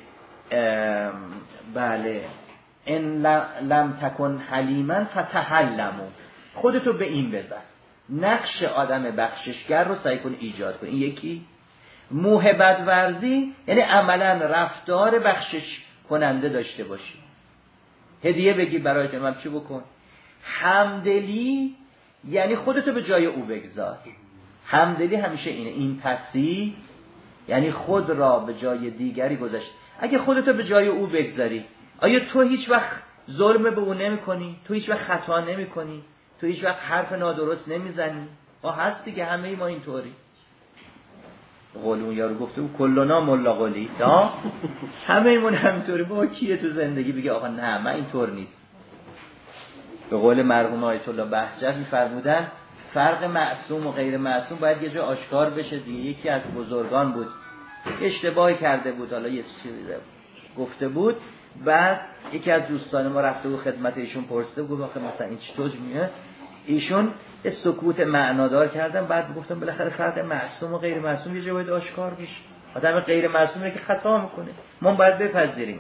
بله ان لم تکن حلیما فتحلموا، خودتو به این بزن، نقش آدم بخششگر رو سعی کن ایجاد کن. این یکی. موهبت ورزی یعنی عملا رفتار بخشش کننده داشته باشی، هدیه بگی برای امام چی بکن. همدلی یعنی خودتو به جای او بگذار. همدلی همیشه اینه، این پسی یعنی خود را به جای دیگری گذاشت. اگه خودتو به جای او بگذاری، آیا تو هیچ وقت ظلم به او نمی کنی؟ تو هیچ وقت خطا نمی کنی؟ تو هیچ وقت حرف نادرست نمیزنی؟ آه هست دیگه، همه ما اینطوری. قول اون یارو گفته او کلنا ملا قلی، همه ایمون همینطوری. با کیه تو زندگی بگه آقا نه من اینطور نیست؟ به قول مرحوم آیت الله بهجت می‌فرمودن فرق معصوم و غیر معصوم باید یه جا آشکار بشه دیگه. یکی از بزرگان بود اشتباهی کرده بود، حالا یه چیزی گفته بود، بعد یکی از دوستان ما رفته بود خدمت ایشون پرسیده بود آخه مثلا این چطور میگه؟ ایشون یه سکوت معنادار کردن، بعد گفتم بالاخره فرق معصوم و غیر معصوم یه جا باید آشکار بشه. آدم غیر معصومه که خطا میکنه، ما باید بپذیریم.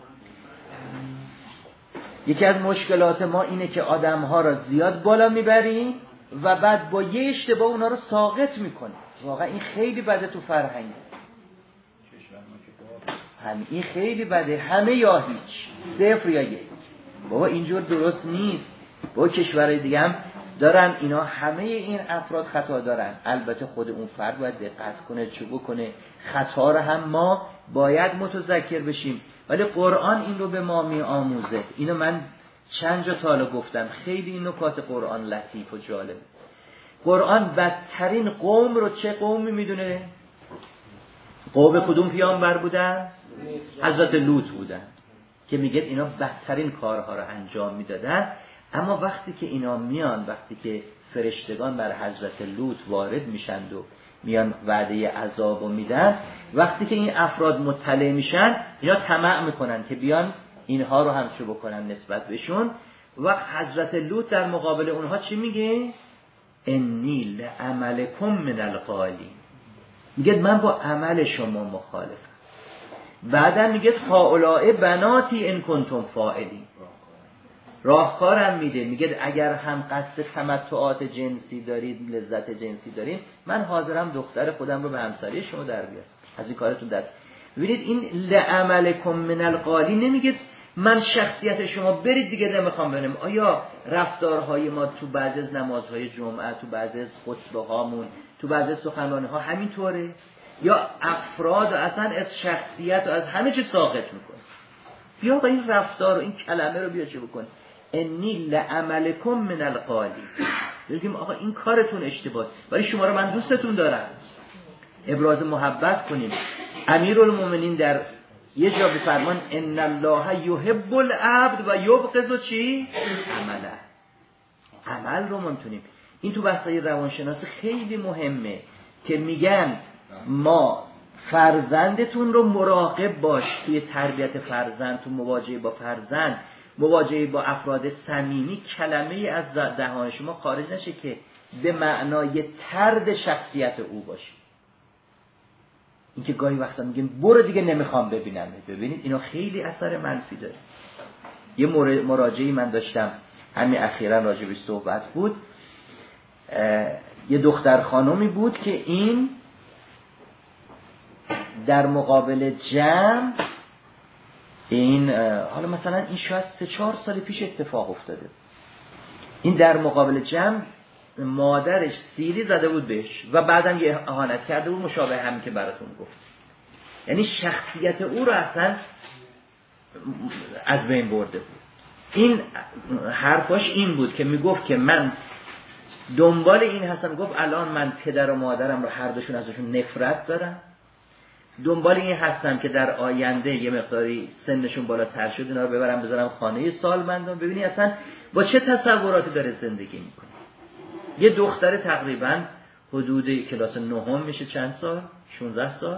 یکی از مشکلات ما اینه که آدم‌ها را زیاد بالا میبریم و بعد با یه اشتباه اونا رو ساقط میکنیم. واقعا این خیلی بده تو فرهنگ. هم این خیلی بده، همه یا هیچ، صفر یا یک. بابا اینجور درست نیست. با کشورهای دیگه هم دارن اینا، همه این افراد خطا دارن. البته خود اون فرد باید دقت کنه چه بکنه، خطا رو هم ما باید متذکر بشیم. ولی قرآن این رو به ما می آموزه. اینو من چند جا تا گفتم، خیلی این نکات قرآن لطیف و جالب. قرآن بدترین قوم رو چه قومی میدونه؟ قوم کدوم پیامبر بودن؟ حضرت لوط بودن که میگه اینا بدترین کارها رو انجام میدادن. اما وقتی که اینا میان، وقتی که فرشتگان بر حضرت لوط وارد میشند و میان وعده عذاب رو میدن، وقتی که این افراد مطلع میشن اینا طمع میکنن که بیان اینها رو هم چه بکنن نسبت بهشون. وقت حضرت لوط در مقابل اونها چی میگه؟ انی لعملکم من القالین، میگه من با عمل شما مخالفم. بعدا میگه هؤلاء بناتی ان کنتم فاعلین، راهکارم میده، میگه اگر هم قصد تمتعات جنسی دارید، لذت جنسی دارید، من حاضرم دختر خودم رو به همسری شما در بیارم، از این کارتون دست. ببینید این لعملکم من القالین نمیگه من شخصیت شما برید دیگه نمیخوام ببینم. آیا رفتارهای ما تو بعضی از نمازهای جمعه، تو بعضی از خطبه هامون، تو بعضی از سخنرانی ها همینطوره؟ یا افراد اصلا از شخصیت و از همه چی ساقط میکنه؟ بیا با این رفتار و این کلمه رو بیا چه بکن، انی لعملکم من القالین. بگیم آقا این کارتون اشتباهه، ولی شما رو من دوستتون دارم. ابراز محبت کنیم. امیرالمومنین در یه جا بفرمان ان الله یحب العبد و یبغض چی؟ عمله. عمل رو ما میتونیم. این تو بحثای روانشناسی خیلی مهمه که میگن ما فرزندتون رو مراقب باش توی تربیت فرزند، تو مواجهه با فرزند، مواجهه با افراد صمیمی، کلمه از دهان شما خارج نشه که به معنای طرد شخصیت او باشه. این که گاهی وقتا میگیم برو دیگه نمیخوام ببینم. ببینید اینا خیلی اثر منفی داره. یه مراجعی من داشتم همین اخیراً راجبش صحبت بود. یه دختر خانومی بود که این در مقابل جمع، این حالا مثلا این شاید سه چهار سال پیش اتفاق افتاده، این در مقابل جمع مادرش سیلی زده بود بهش و بعدم یه اهانت کرده بود مشابه همین که براتون گفت. یعنی شخصیت او رو اصلا از بین برده بود. این حرفاش این بود که میگفت که من دنبال این هستم، گفت الان من پدر و مادرم رو هر دوشون ازشون نفرت دارم، دنبال این هستم که در آینده یه مقداری سنشون بالاتر شد اینا رو ببرم بذارم خانه سالمندان. ببینی اصلا با چه تصوراتی داره زندگی میکنه. یه دختر تقریبا حدود کلاس نهم میشه چند سال؟ شانزده سال؟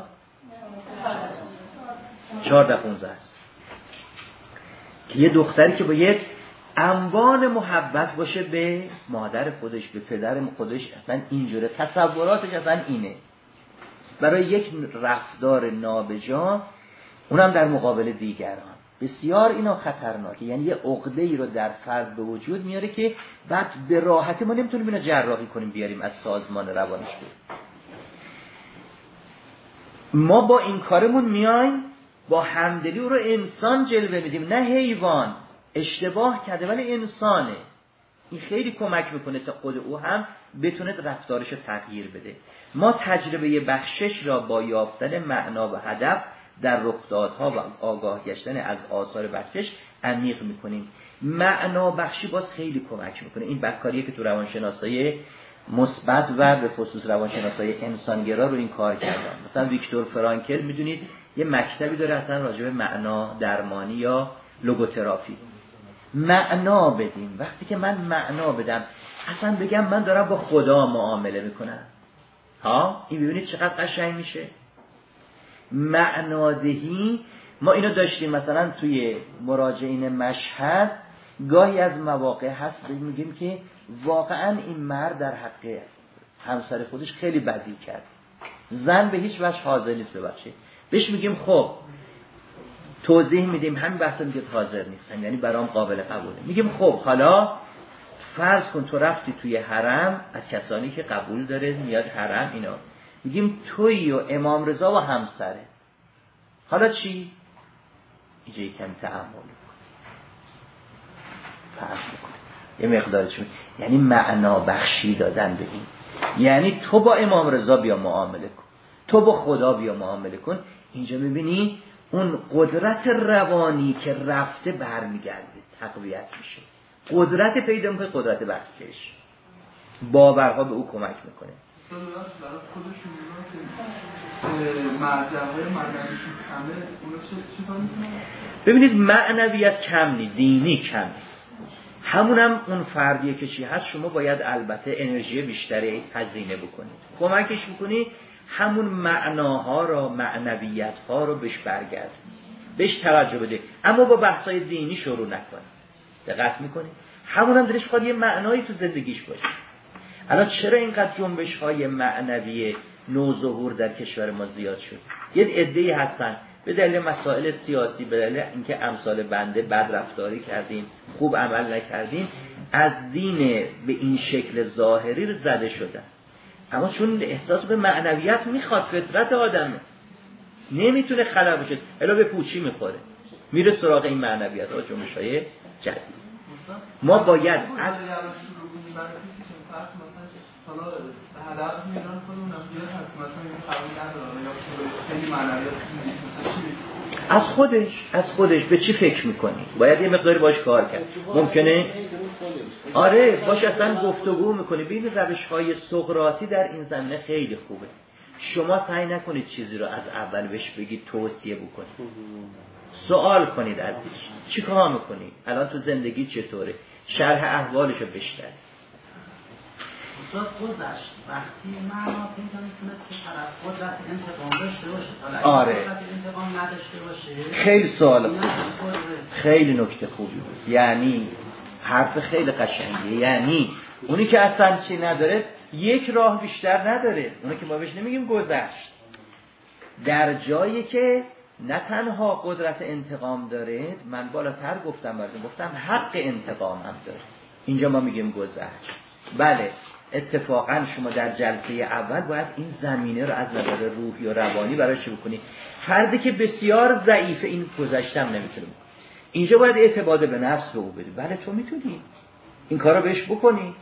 چهارده پانزده است. که یه دختری که با یک انبان محبت باشه به مادر خودش، به پدر خودش، اصلا اینجوره تصوراتش اصلا اینه. برای یک رفتار نابجا، اونم در مقابل دیگران، بسیار اینا خطرناکه. یعنی یه عقده‌ای رو در فرد به وجود میاره که بعد به راحتی ما نمیتونیم اینو جراحی کنیم بیاریم از سازمان روانش بریم. ما با این کارمون میایم با همدلی او رو انسان جلوه میدیم، نه حیوان. اشتباه کرده ولی انسانه. این خیلی کمک میکنه تا خود او هم بتونه رفتارش رو تغییر بده. ما تجربه بخشش را با یافتن معنا و هدف در رخدادها و آگاه گشتن از آثار بخشش عمیق میکنیم. معنا بخشی باز خیلی کمک میکنه. این بکاریه که تو روانشناسایی مثبت و به خصوص روانشناسایی انسانگرا رو این کار کردن. مثلا ویکتور فرانکل میدونید یه مکتبی داره اصلا راجع به معنا درمانی یا لوگوتراپی. معنا بدیم. وقتی که من معنا بدم اصلا بگم من دارم با خدا معامله میکنم، ها این ببینید چقدر قشنگ میشه. معنادهی ما اینو داشتیم مثلا توی مراجعین مشهد، گاهی از مواقع هست میگیم که واقعا این مرد در حق همسر خودش خیلی بدی کرد، زن به هیچ وجه حاضر نیست ببخشه، بهش میگیم خب توضیح میدیم، همین بحثا میگه حاضر نیستم یعنی برام قابل قبوله. میگیم خب حالا فرض کن تو رفتی توی حرم، از کسانی که قبول داره میاد حرم اینا، میگیم تویی و امام رضا و همسره، حالا چی؟ اینجا یکم تأمل کن، فرض کن یه مقدار چون یعنی معنا بخشی دادن به این، یعنی تو با امام رضا بیا معامله کن، تو با خدا بیا معامله کن. اینجا میبینی اون قدرت روانی که رفته برمیگرده، تقویت میشه، قدرت پیدا میکنه، قدرت بخشش، باورها به او کمک میکنه. ببینید معنویت کم نی، دینی کم نی. همونم اون فردیه که چی هست، شما باید البته انرژی بیشتری هزینه بکنید، کمکش بکنید همون معناها را، معنویتها رو بهش برگرد، بهش توجه بده، اما با بحثای دینی شروع نکنید. دقت میکنید همون هم درش خواهد یه معنایی تو زندگیش باشه. الان چرا اینقدر جنبش های معنوی نوظهور در کشور ما زیاد شد؟ یه عده‌ای هستن به دلیل مسائل سیاسی، به دلیل اینکه امثال بنده بد رفتاری کردیم، خوب عمل نکردیم، از دین به این شکل ظاهری زده شدن. اما چون احساس به معنویت میخواد، فطرت آدمه، نمیتونه خلق بشه، الا به پوچی میخوره، میره سراغ این معنویت ها، جنبش های جدید. ما باید از حالا هدف میدونم خودمون بیاد هست مثلا قبول نداره یا خیلی معنویات از خودش از خودش به چی فکر میکنی؟ باید یه مقداری باش کار کرد. ممکنه آره باش اصلا گفتگو میکنی. ببین روش‌های سقراطی در این زمینه خیلی خوبه. شما سعی نکنید چیزی رو از اول بهش بگید، توصیه بکنید، سوال کنید ازش چی کار میکنی، الان تو زندگی چطوره، شرح احوالشو بشنوید. استاد گذشت وقتی معنا پیدا میکنه که طرف قدرت انتقام داشته باشه، آره قدرت انتقام نداشته باشه. خیلی سوال خوبی، خیلی نکته خوبی بود، یعنی حرف خیلی قشنگیه. یعنی اونی که اصلا چی نداره یک راه بیشتر نداره، اونی که ما بهش نمیگیم گذشت، در جایی که نه تنها قدرت انتقام داره، من بالاتر گفتم براتون، گفتم حق انتقام هم داره، اینجا ما میگیم گذشت. بله اتفاقا شما در جلسه اول باید این زمینه رو از نظر روحی و روانی براش بکنی. فردی که بسیار ضعیفه این گذشتم نمیتونه، اینجا باید اعتماد به نفس به او بدی. بله تو میتونی این کار رو بهش بکنی،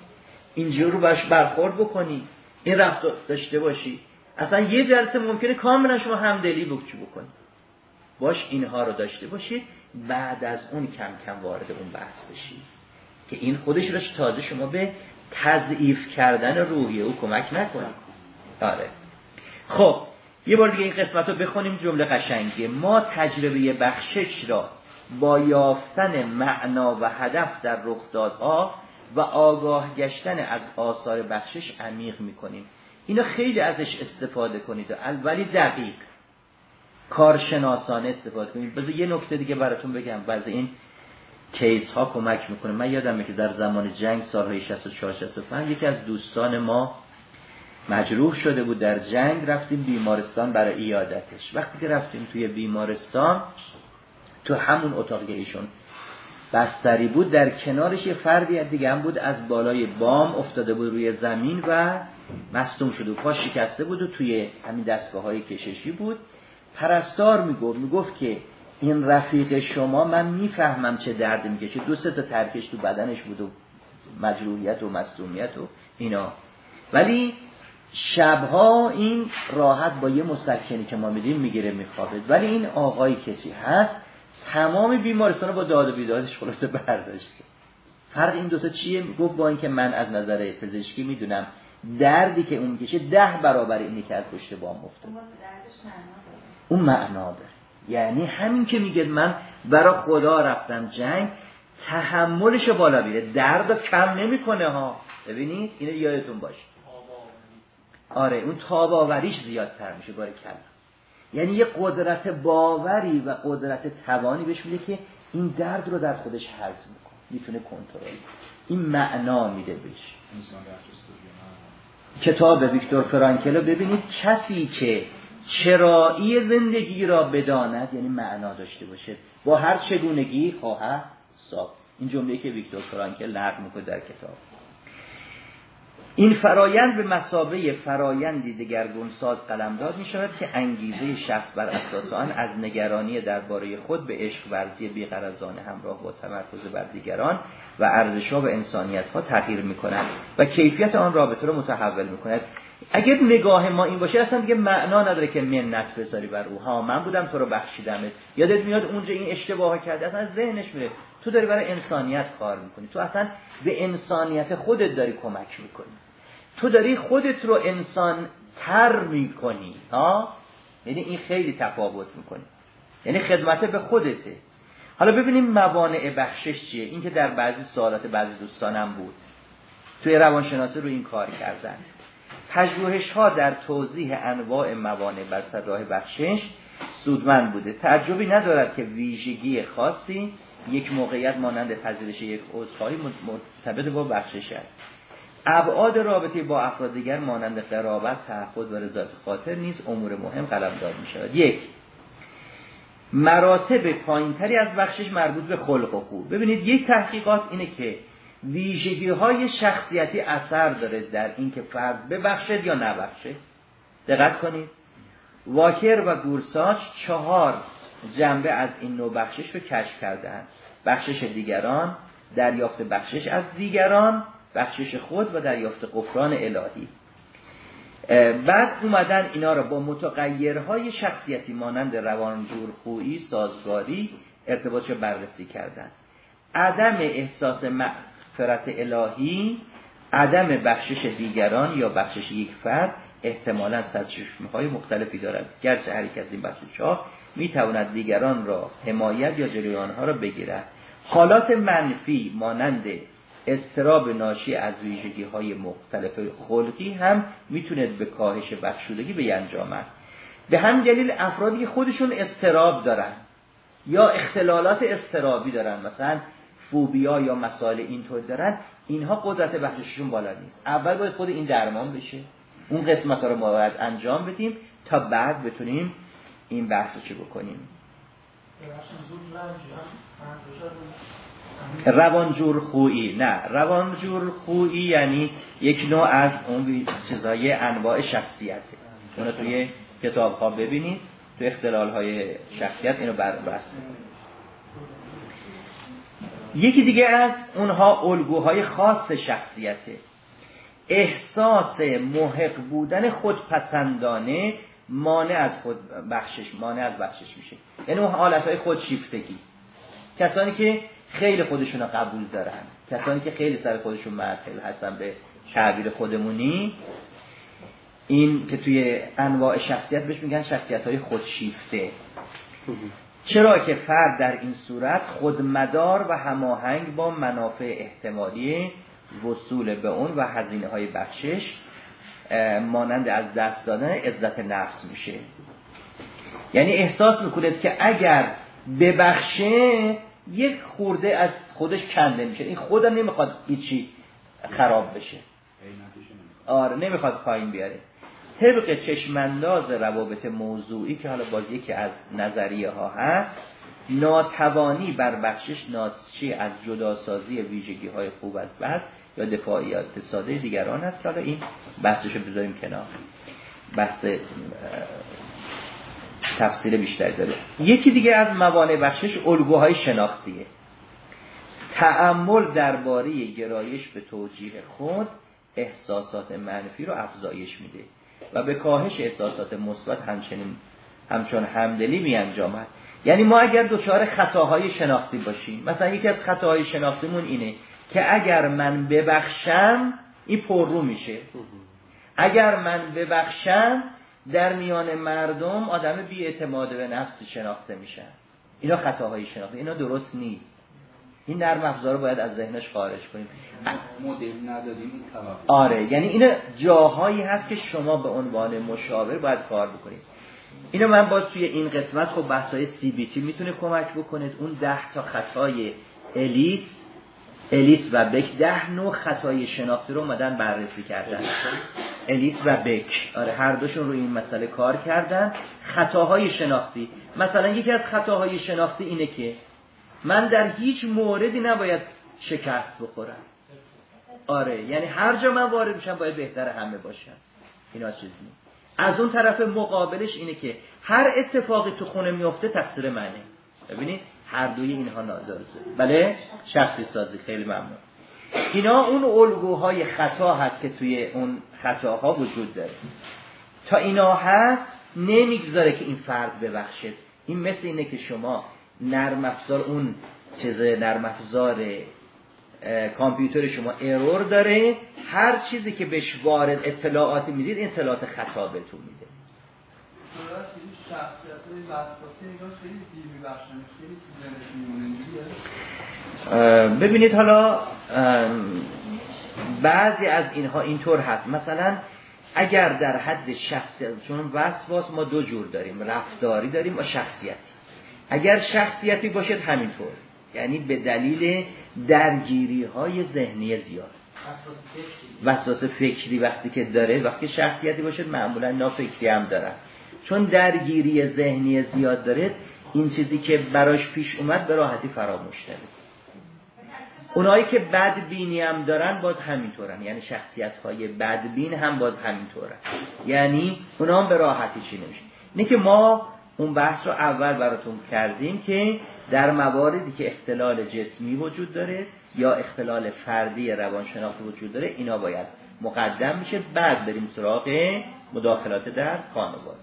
اینجور رو باش برخورد بکنی، این رفتار داشته باشی. اصلا یه جلسه ممکنه کاملا شما همدلی بکنی باش، اینها رو داشته باشید. بعد از اون کم کم وارد اون بحث بشید که این خودش رو تازه شما به تضعیف کردن روحیه او کمک نکنه. آره خب یه بار دیگه این قسمت رو بخونیم، جمله قشنگه. ما تجربه بخشش را با یافتن معنا و هدف در رخدادها و آگاه گشتن از آثار بخشش عمیق میکنیم. اینو خیلی ازش استفاده کنید ولی دقیق کارشناسانه استفاده کنید. بذار یه نکته دیگه براتون بگم، بعضی این کیس ها کمک میکنه. من یادمه که در زمان جنگ سالهای شصت و چهار شصت و پنج یکی از دوستان ما مجروح شده بود در جنگ، رفتیم بیمارستان برای عیادتش. وقتی که رفتیم توی بیمارستان، تو همون اتاق که ایشون بستری بود، در کنارش یه فردی دیگه هم بود، از بالای بام افتاده بود روی زمین و مصدوم شده، پاش شکسته بود و توی همین دستگاه‌های کششی بود. پرستار میگفت میگفت که این رفیق شما من میفهمم چه دردی میکشه، دو سه تا ترکش تو بدنش بود و مجروحیت و مصدومیت و اینا، ولی شبها این راحت با یه مسکنی که ما میدیم میگیره میخوابه. ولی این آقایی کسی هست تمام بیمارستان رو با داد و بیدادش خلاصه برداشته. فرق این دوتا چیه؟ گفت با اینکه من از نظر پزشکی میدونم دردی که اون میکشه ده برابر اینی که از پشت بام افتاد. اون معنا داره. یعنی همین که میگه من برای خدا رفتم جنگ، تحملش بالا میره، درد رو کم نمیکنه ها. ببینید اینو یادتون باشه. آره اون تاباوریش زیادتر میشه باره کلا. یعنی یه قدرت باوری و قدرت توانی بهش میده که این درد رو در خودش هضم میکنه، میتونه کنترل. این معنا میده بهش. کتاب ویکتور فرانکل رو ببینید، کسی که چرایی زندگی را بداند یعنی معنا داشته باشه، با هر چگونگی خواهد ساخت. این جمله‌ای که ویکتور فرانکل نقل میکنه در کتاب. این فرایند به مثابه فرایندی دگرگونساز قلمداد می شود که انگیزه شخص بر اساس آن از نگرانی درباره خود به عشق ورزی بی‌غرضانه همراه با تمرکز بر دیگران و ارزش‌ها و انسانیت‌ها تغییر می‌کند و کیفیت آن رابطه را متحول می‌کند. اگر نگاه ما این باشه اصلا دیگه معنا نداره که منت بذاری بر او. ها من بودم تو رو بخشیدمت، یادت میاد اونجا این اشتباهی کرده، اصلا ذهنش میره. تو داری برای انسانیت کار می‌کنی، تو اصلا به انسانیت خودت داری کمک می‌کنی، تو داری خودت رو انسان تر می‌کنی. ها یعنی این خیلی تفاوت می‌کنه، یعنی خدمت به خودته. حالا ببینیم موانع بخشش چیه. این که در بعضی سوالات بعضی دوستانم بود، توی روانشناسی رو این کار کردن. پژوهش‌ها در توضیح انواع موانع بر سر راه بخشش سودمند بوده. تعجبی ندارد که ویژگی خاصی یک موقعیت مانند پذیرش یک عذرخواهی مرتبط با بخشش است. ابعاد رابطه با افراد دیگر مانند قرابت، تعهد و رضایت خاطر نیز امور مهم قلمداد می‌شود. یک، مراتب پایین‌تری از بخشش مربوط به خلق و خو. ببینید یک تحقیقات اینه که ویژگی‌های شخصیتی اثر داره در اینکه فرد ببخشد یا نبخشه. دقت کنید. واکر و گورساچ چهار جنبه از این نوع بخشش رو کشف کردند: بخشش دیگران، دریافت بخشش از دیگران، بخشش خود و دریافت غفران الهی. بعد اومدن اینا رو با متغیرهای شخصیتی مانند روانجورخویی، سازگاری، ارتباطش رو بررسی کردن. عدم احساس مغفرت الهی، عدم بخشش دیگران یا بخشش یک فرد احتمالاً سرچشمه‌های مختلفی دارد، گرچه هر یک از این بخشش‌ها می‌تواند دیگران را حمایت یا جلوی آنها را بگیرد. حالات منفی مانند اضطراب ناشی از ویژگی‌های مختلف خلقی هم میتونه به کاهش بخشودگی بینجامد. به همین دلیل افرادی که خودشون اضطراب دارن یا اختلالات اضطرابی دارن، مثلا فوبیا یا مسائل اینطور دارن، اینها قدرت بخشششون بالا نیست. اول باید خود این درمان بشه، اون قسمت‌ها رو ما باید انجام بدیم تا بعد بتونیم این بحث رو چه بکنیم. روانجورخویی نه، روانجورخویی یعنی یک نوع از اون چیزای انواع شخصیته. اونو توی کتاب ها ببینید، تو اختلال های شخصیت اینو بررسی. یکی دیگه از اونها الگوهای خاص شخصیته. احساس محق بودن خودپسندانه مانع از خود بخشش مانع از بخشش میشه. یعنی اون حالتهای خودشیفتگی، کسانی که خیلی خودشون رو قبول دارن، کسانی که خیلی سر خودشون معطل هستن، به تعبیر خودمونی این که توی انواع شخصیت بهش میگن شخصیت‌های خودشیفته. چرا که فرد در این صورت خودمدار و هماهنگ با منافع احتمالی وصول به اون و هزینه‌های بخشش مانند از دست دادن عزت نفس میشه. یعنی احساس میکنه که اگر ببخشه یک خورده از خودش کنده میشه، این خودم نمیخواد هیچی خراب بشه، آره نمیخواد پایین بیاره. طبق چشمانداز روابط موضوعی که حالا باز یکی از نظریه ها هست، ناتوانی بر بخشش ناشی از جداسازی ویژگی های خوب از بد یا دفاعیات ساده دیگران هست. حالا این بحثشو بذاریم کنار، بحث تفسیر بیشتری داره. یکی دیگه از موانع بخشش الگوهای شناختیه. تأمل درباره گرایش به توجیه خود احساسات منفی رو افزایش میده و به کاهش احساسات مثبت همچنین همچون همدلی می انجامد. یعنی ما اگر دچار خطاهای شناختی باشیم، مثلا یکی از خطاهای شناختیمون اینه که اگر من ببخشم این پررو میشه، اگر من ببخشم در میان مردم آدم بی اعتماد به نفس شناخته میشن. اینا خطاهای شناختی، اینا درست نیست. این نرم افزار رو باید از ذهنش خارج کنیم. مدل ندادیم این طبقه. آره، یعنی اینا جاهایی هست که شما به عنوان مشاور باید کار بکنید. اینو من باز توی این قسمت خب بحث‌های سی بی تی میتونه کمک بکنید. اون ده تا خطای الیس الیس و بک، ده نوع خطای شناختی رو اومدن بررسی کردن. الیس و بک، آره هر دوشون روی این مسئله کار کردن. خطاهای شناختی، مثلا یکی از خطاهای شناختی اینه که من در هیچ موردی نباید شکست بخورم. آره، یعنی هر جا من وارد میشم باید بهتر همه باشم. اینا چیز نیست. از اون طرف مقابلش اینه که هر اتفاقی تو خونه میفته تقصیر منه. ببینید هر دوی اینها نادرسته. بله، شخصی سازی. خیلی ممنون. اینا اون الگوهای خطا هست که توی اون خطاها وجود داره. تا اینا هست نمیگذاره که این فرد ببخشید. این مثل اینه که شما نرم افزار، اون چیز نرم افزار کامپیوتر شما ایرور داره، هر چیزی که بهش وارد اطلاعاتی میدید اطلاعات خطا بهتون میده. ببینید حالا بعضی از اینها اینطور هست، مثلا اگر در حد شخصیت، چون وسواس ما دو جور داریم، رفتاری داریم و شخصیتی. اگر شخصیتی باشد همینطور، یعنی به دلیل درگیری های ذهنی زیاد، وسواس فکری وقتی که داره، وقتی شخصیتی باشد معمولا نافکری هم داره، چون درگیری ذهنی زیاد داره این چیزی که براش پیش اومد به راحتی فراموش نمی‌کنه. اونایی که بدبینی هم دارن باز همینطورن، یعنی شخصیت های بدبین هم باز همینطورن، یعنی اونا هم به راحتی چی نمیشه. اینه که ما اون بحث رو اول براتون کردیم که در مواردی که اختلال جسمی وجود داره یا اختلال فردی روانشناختی وجود داره، اینا باید مقدم میشه، بعد بریم سراغ مداخلات در خانواده.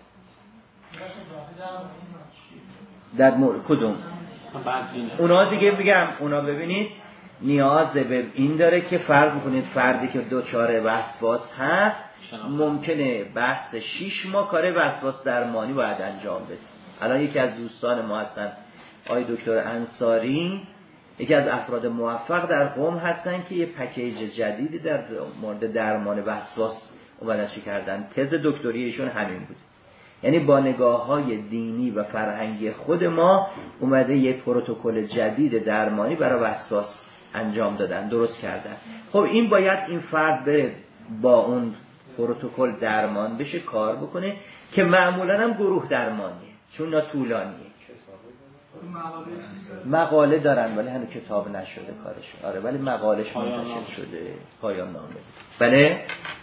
در مورد کدوم؟ اونا دیگه بگم، اونا ببینید نیاز به این داره که فرض بکنید فردی که دچار وسواس هست ممکنه بحث شش ماه کار وسواس درمانی باید انجام بده. الان یکی از دوستان ما هستن آقای دکتر انصاری، یکی از افراد موفق در قم هستن که یه پکیج جدیدی در مورد درمان وسواس اومدن چی کردن. تز دکتری ایشون همین بود، یعنی با نگاه‌های دینی و فرهنگی خود ما اومده یه پروتکل جدید درمانی برای وسواس انجام دادن، درست کردن. خب این باید این فرد بره با اون پروتکل درمان بشه، کار بکنه که معمولا هم گروه درمانیه، چون اینا طولانیه. مقاله دارن ولی هنوز کتاب نشده کارشون. آره ولی مقالهش منتشر شده، پایان نامه. بله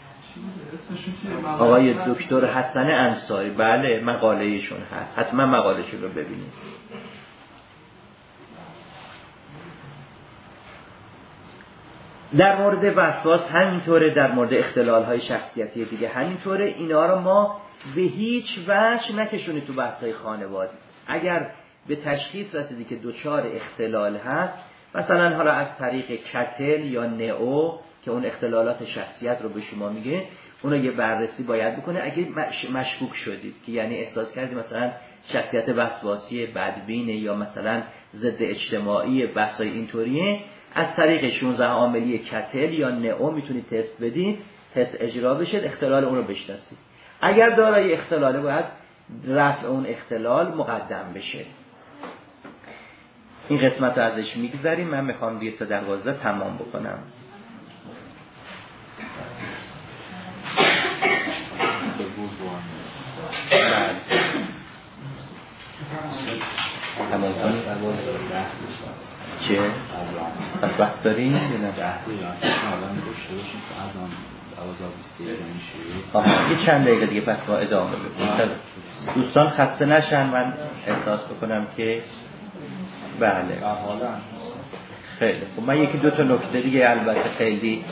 آقای دکتر حسن انصاری، بله مقاله ایشون هست، حتما مقالهشون رو ببینید. در مورد وسواس همینطوره، در مورد اختلال‌های شخصیتی دیگه همینطوره. اینا رو ما به هیچ وجه نکشونید تو بحث‌های خانواده. اگر به تشخیص رسیدی که دچار اختلال هست، مثلا حالا از طریق کتل یا نئو که اون اختلالات شخصیت رو به شما میگه، اونو یه بررسی باید بکنه. اگه مشکوک شدید که یعنی احساس کردید مثلا شخصیت وسواسی بدبینه یا مثلا ضد اجتماعی، بحثای اینطوریه، از طریق شانزده عاملی کتل یا نئو میتونید تست بدید، تست اجرا بشه، اختلال اون رو بشناسید. اگر دارای اختلاله باید رفع اون اختلال مقدم بشه. این قسمت رو ازش میگذاریم. من میخوام دیگه تا دوازده تمام بکنم. بله تمام کنیم. چه؟ پس وقت داریم؟ یه چند دقیقه دیگه پس ما ادامه بدیم. دوستان خسته نشن، من احساس بکنم که بله خیلی خب. من یکی دو تا نکته دیگه البته خیلی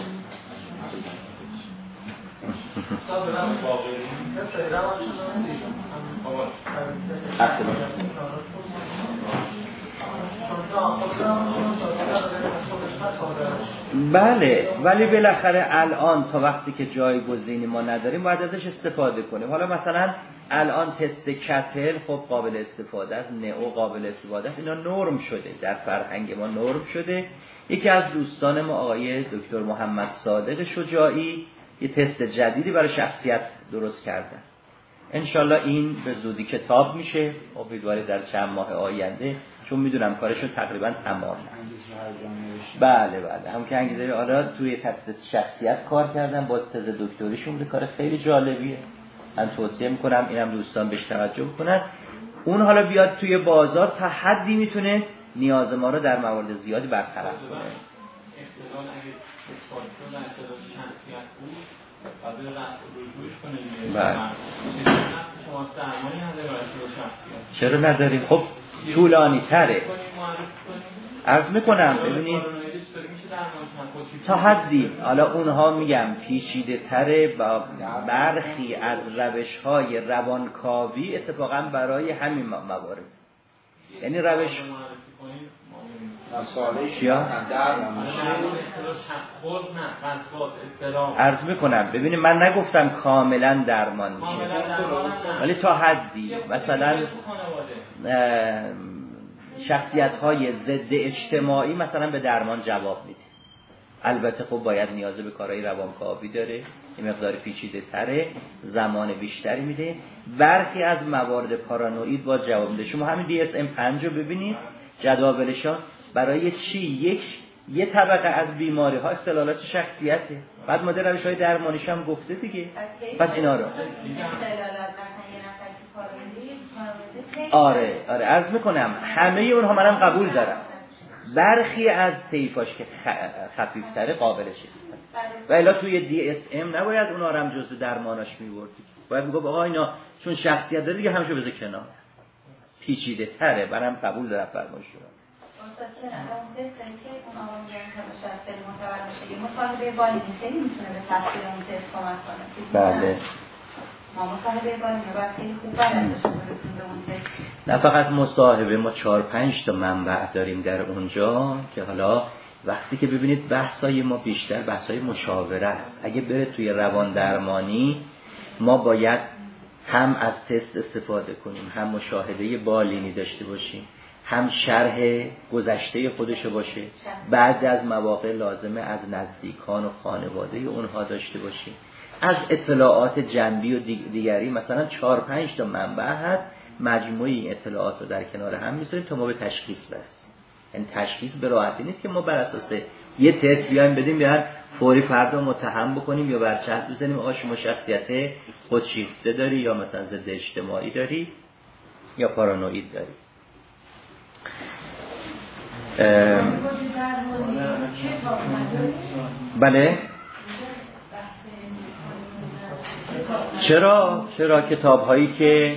بله، ولی بالاخره الان تا وقتی که جایگزینی ما نداریم باید ازش استفاده کنیم. حالا مثلا الان تست کتل خب قابل استفاده است، نئو قابل استفاده است، اینا نرم شده، در فرهنگ ما نرم شده. یکی از دوستان ما آقای دکتر محمد صادق شجاعی یه تست جدیدی برای شخصیت درست کردن. انشالله این به زودی کتاب میشه، امیدوارم در چند ماه آینده، چون میدونم کارشون تقریبا تمام. بله بله هم که انگیزه حالا توی تست شخصیت کار کردن، باز تز دکتریشون به کار خیلی جالبیه. من توصیه میکنم اینم دوستان بهش توجه کنن. اون حالا بیاد توی بازار تا حدی میتونه نیاز ما رو در موارد زیادی برطرف کنه. اختلال اگه اثبات شد اختلال شخصیت بود بعد رجوعش کنه. بله. شما درمانی نداره برای شخصیت؟ چرا نداریم؟ خب طولانی تره. عرض میکنم ببینید تا حدی، حالا اونها میگم پیچیده تره، با برخی از روش های روانکاوی اتفاقا برای همین موارد، یعنی روش چیا؟ عرض میکنم ببینید من نگفتم کاملا درمان میشه، ولی تا حدی مثلا شخصیت های ضد اجتماعی مثلا به درمان جواب میده. البته خب باید نیاز به کارهای روانکاوی داره، یه مقدار پیچیده تره، زمان بیشتری میده. برخی از موارد پارانوید با جواب میده. شما همین دی اس ام پنج رو ببینید، جداولشان برای چی؟ یک یه طبقه از بیماری ها اختلالات شخصیته، بعد مدل روش های درمانیش هم گفته دیگه. پس اینا رو آره آره عرض میکنم همه اونها منم قبول دارم. برخی از طیفاش که خفیفتره قابل چیست و الا توی دی اس ام نباید اونا رو هم جزو درماناش میبردی، باید میگفت آقا اینا چون شخصیت داره دیگه همشو بذار کنار، پیچیده تره. برام قبول دارم فرمایش رو. بله نه فقط مصاحبه، ما چهار پنج تا منبع داریم در اونجا که حالا وقتی که ببینید بحثای ما بیشتر بحثای مشاوره است. اگه بره توی روان درمانی ما باید هم از تست استفاده کنیم، هم مشاهده بالینی داشته باشیم، هم شرح گذشته خودشو باشه، بعضی از مواقع لازمه از نزدیکان و خانواده اونها داشته باشیم، از اطلاعات جنبی و دیگری. مثلا چهار پنج تا منبع هست، مجموعی اطلاعات رو در کنار هم میذاریم تا ما به تشخیص برسیم. این تشخیص به راحتی نیست که ما بر اساس یه تست بیایم بدیم بیان فوری فردا متهم بکنیم یا برچسب بزنیم آقا شما شخصیت خودشیفته داری یا مثلا ضد اجتماعی داری یا پارانوید داری. بله چرا چرا کتاب هایی که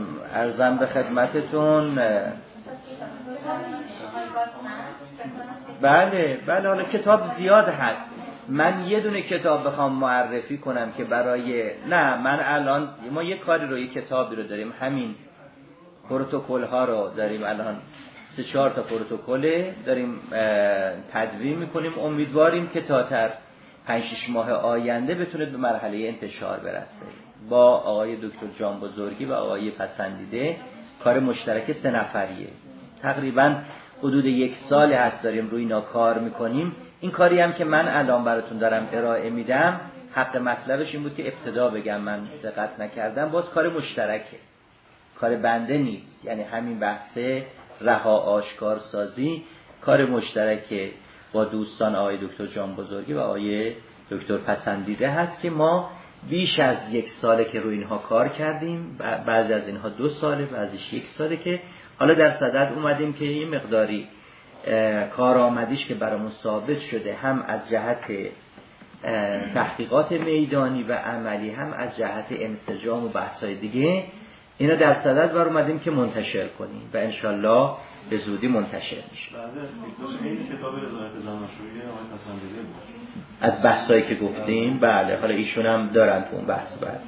ارزم به خدمتتون بله بله حالا کتاب زیاد هست. من یه دونه کتاب بخوام معرفی کنم که برای نه من الان ما یه کاری رو یه کتابی رو داریم، همین پروتکل ها رو داریم الان سه چهار تا پروتکل داریم تدوین میکنیم، امیدواریم که تا تر پنج شش ماه آینده بتونه به مرحله انتشار برسه. با آقای دکتر جان بزرگی و آقای پسندیده کار مشترک سه نفریه، تقریبا حدود یک سال هست داریم روی اینا کار میکنیم. این کاری هم که من الان براتون دارم ارائه میدم حق مطلبش این بود که ابتدا بگم من دقت نکردم، باز کار مشترکه، کار بنده نیست. یعنی همین بحث رها آشکار سازی کار مشترکه با دوستان آقای دکتر جان بزرگی و آقای دکتر پسندیده هست که ما بیش از یک ساله که روی اینها کار کردیم، بعضی از اینها دو ساله، بعضیش یک ساله که حالا در صدد اومدیم که این مقداری کارآمدیش که برامون ثابت شده، هم از جهت تحقیقات میدانی و عملی، هم از جهت انسجام و بحث‌های دیگه، اینا در صدد بر اومدیم که منتشر کنیم و انشالله به زودی منتشر میشه. بعد از دیکتاش این کتاب رضایت زناشویی آقای پسندیده بود از بحثایی که گفتیم. بله حالا ایشون هم دارن تو اون بحث. بعد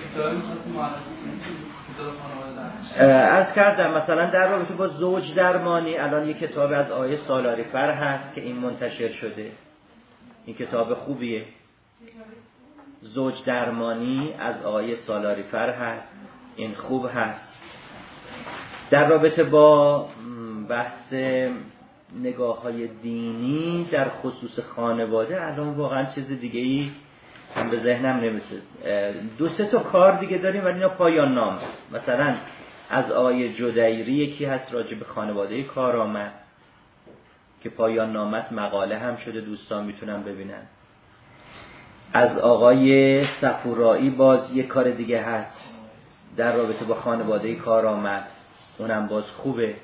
عرض کردم مثلا در رابطه با زوج درمانی الان یک کتاب از آقای سالاری فر هست که این منتشر شده، این کتاب خوبیه. زوج درمانی از آقای سالاری فر هست، این خوب هست. در رابطه با بحث نگاه های دینی در خصوص خانواده الان واقعا چیز دیگه ای هم به ذهنم نمیسه. دو سه تا کار دیگه داریم ولی اینا پایان نامه است. مثلا از آقای جدیری یکی هست راجع به خانواده کارآمد که پایان نامه است، مقاله هم شده، دوستان میتونن ببینن. از آقای صفورایی باز یک کار دیگه هست در رابطه با خانواده کارآمد، اونم باز خوبه.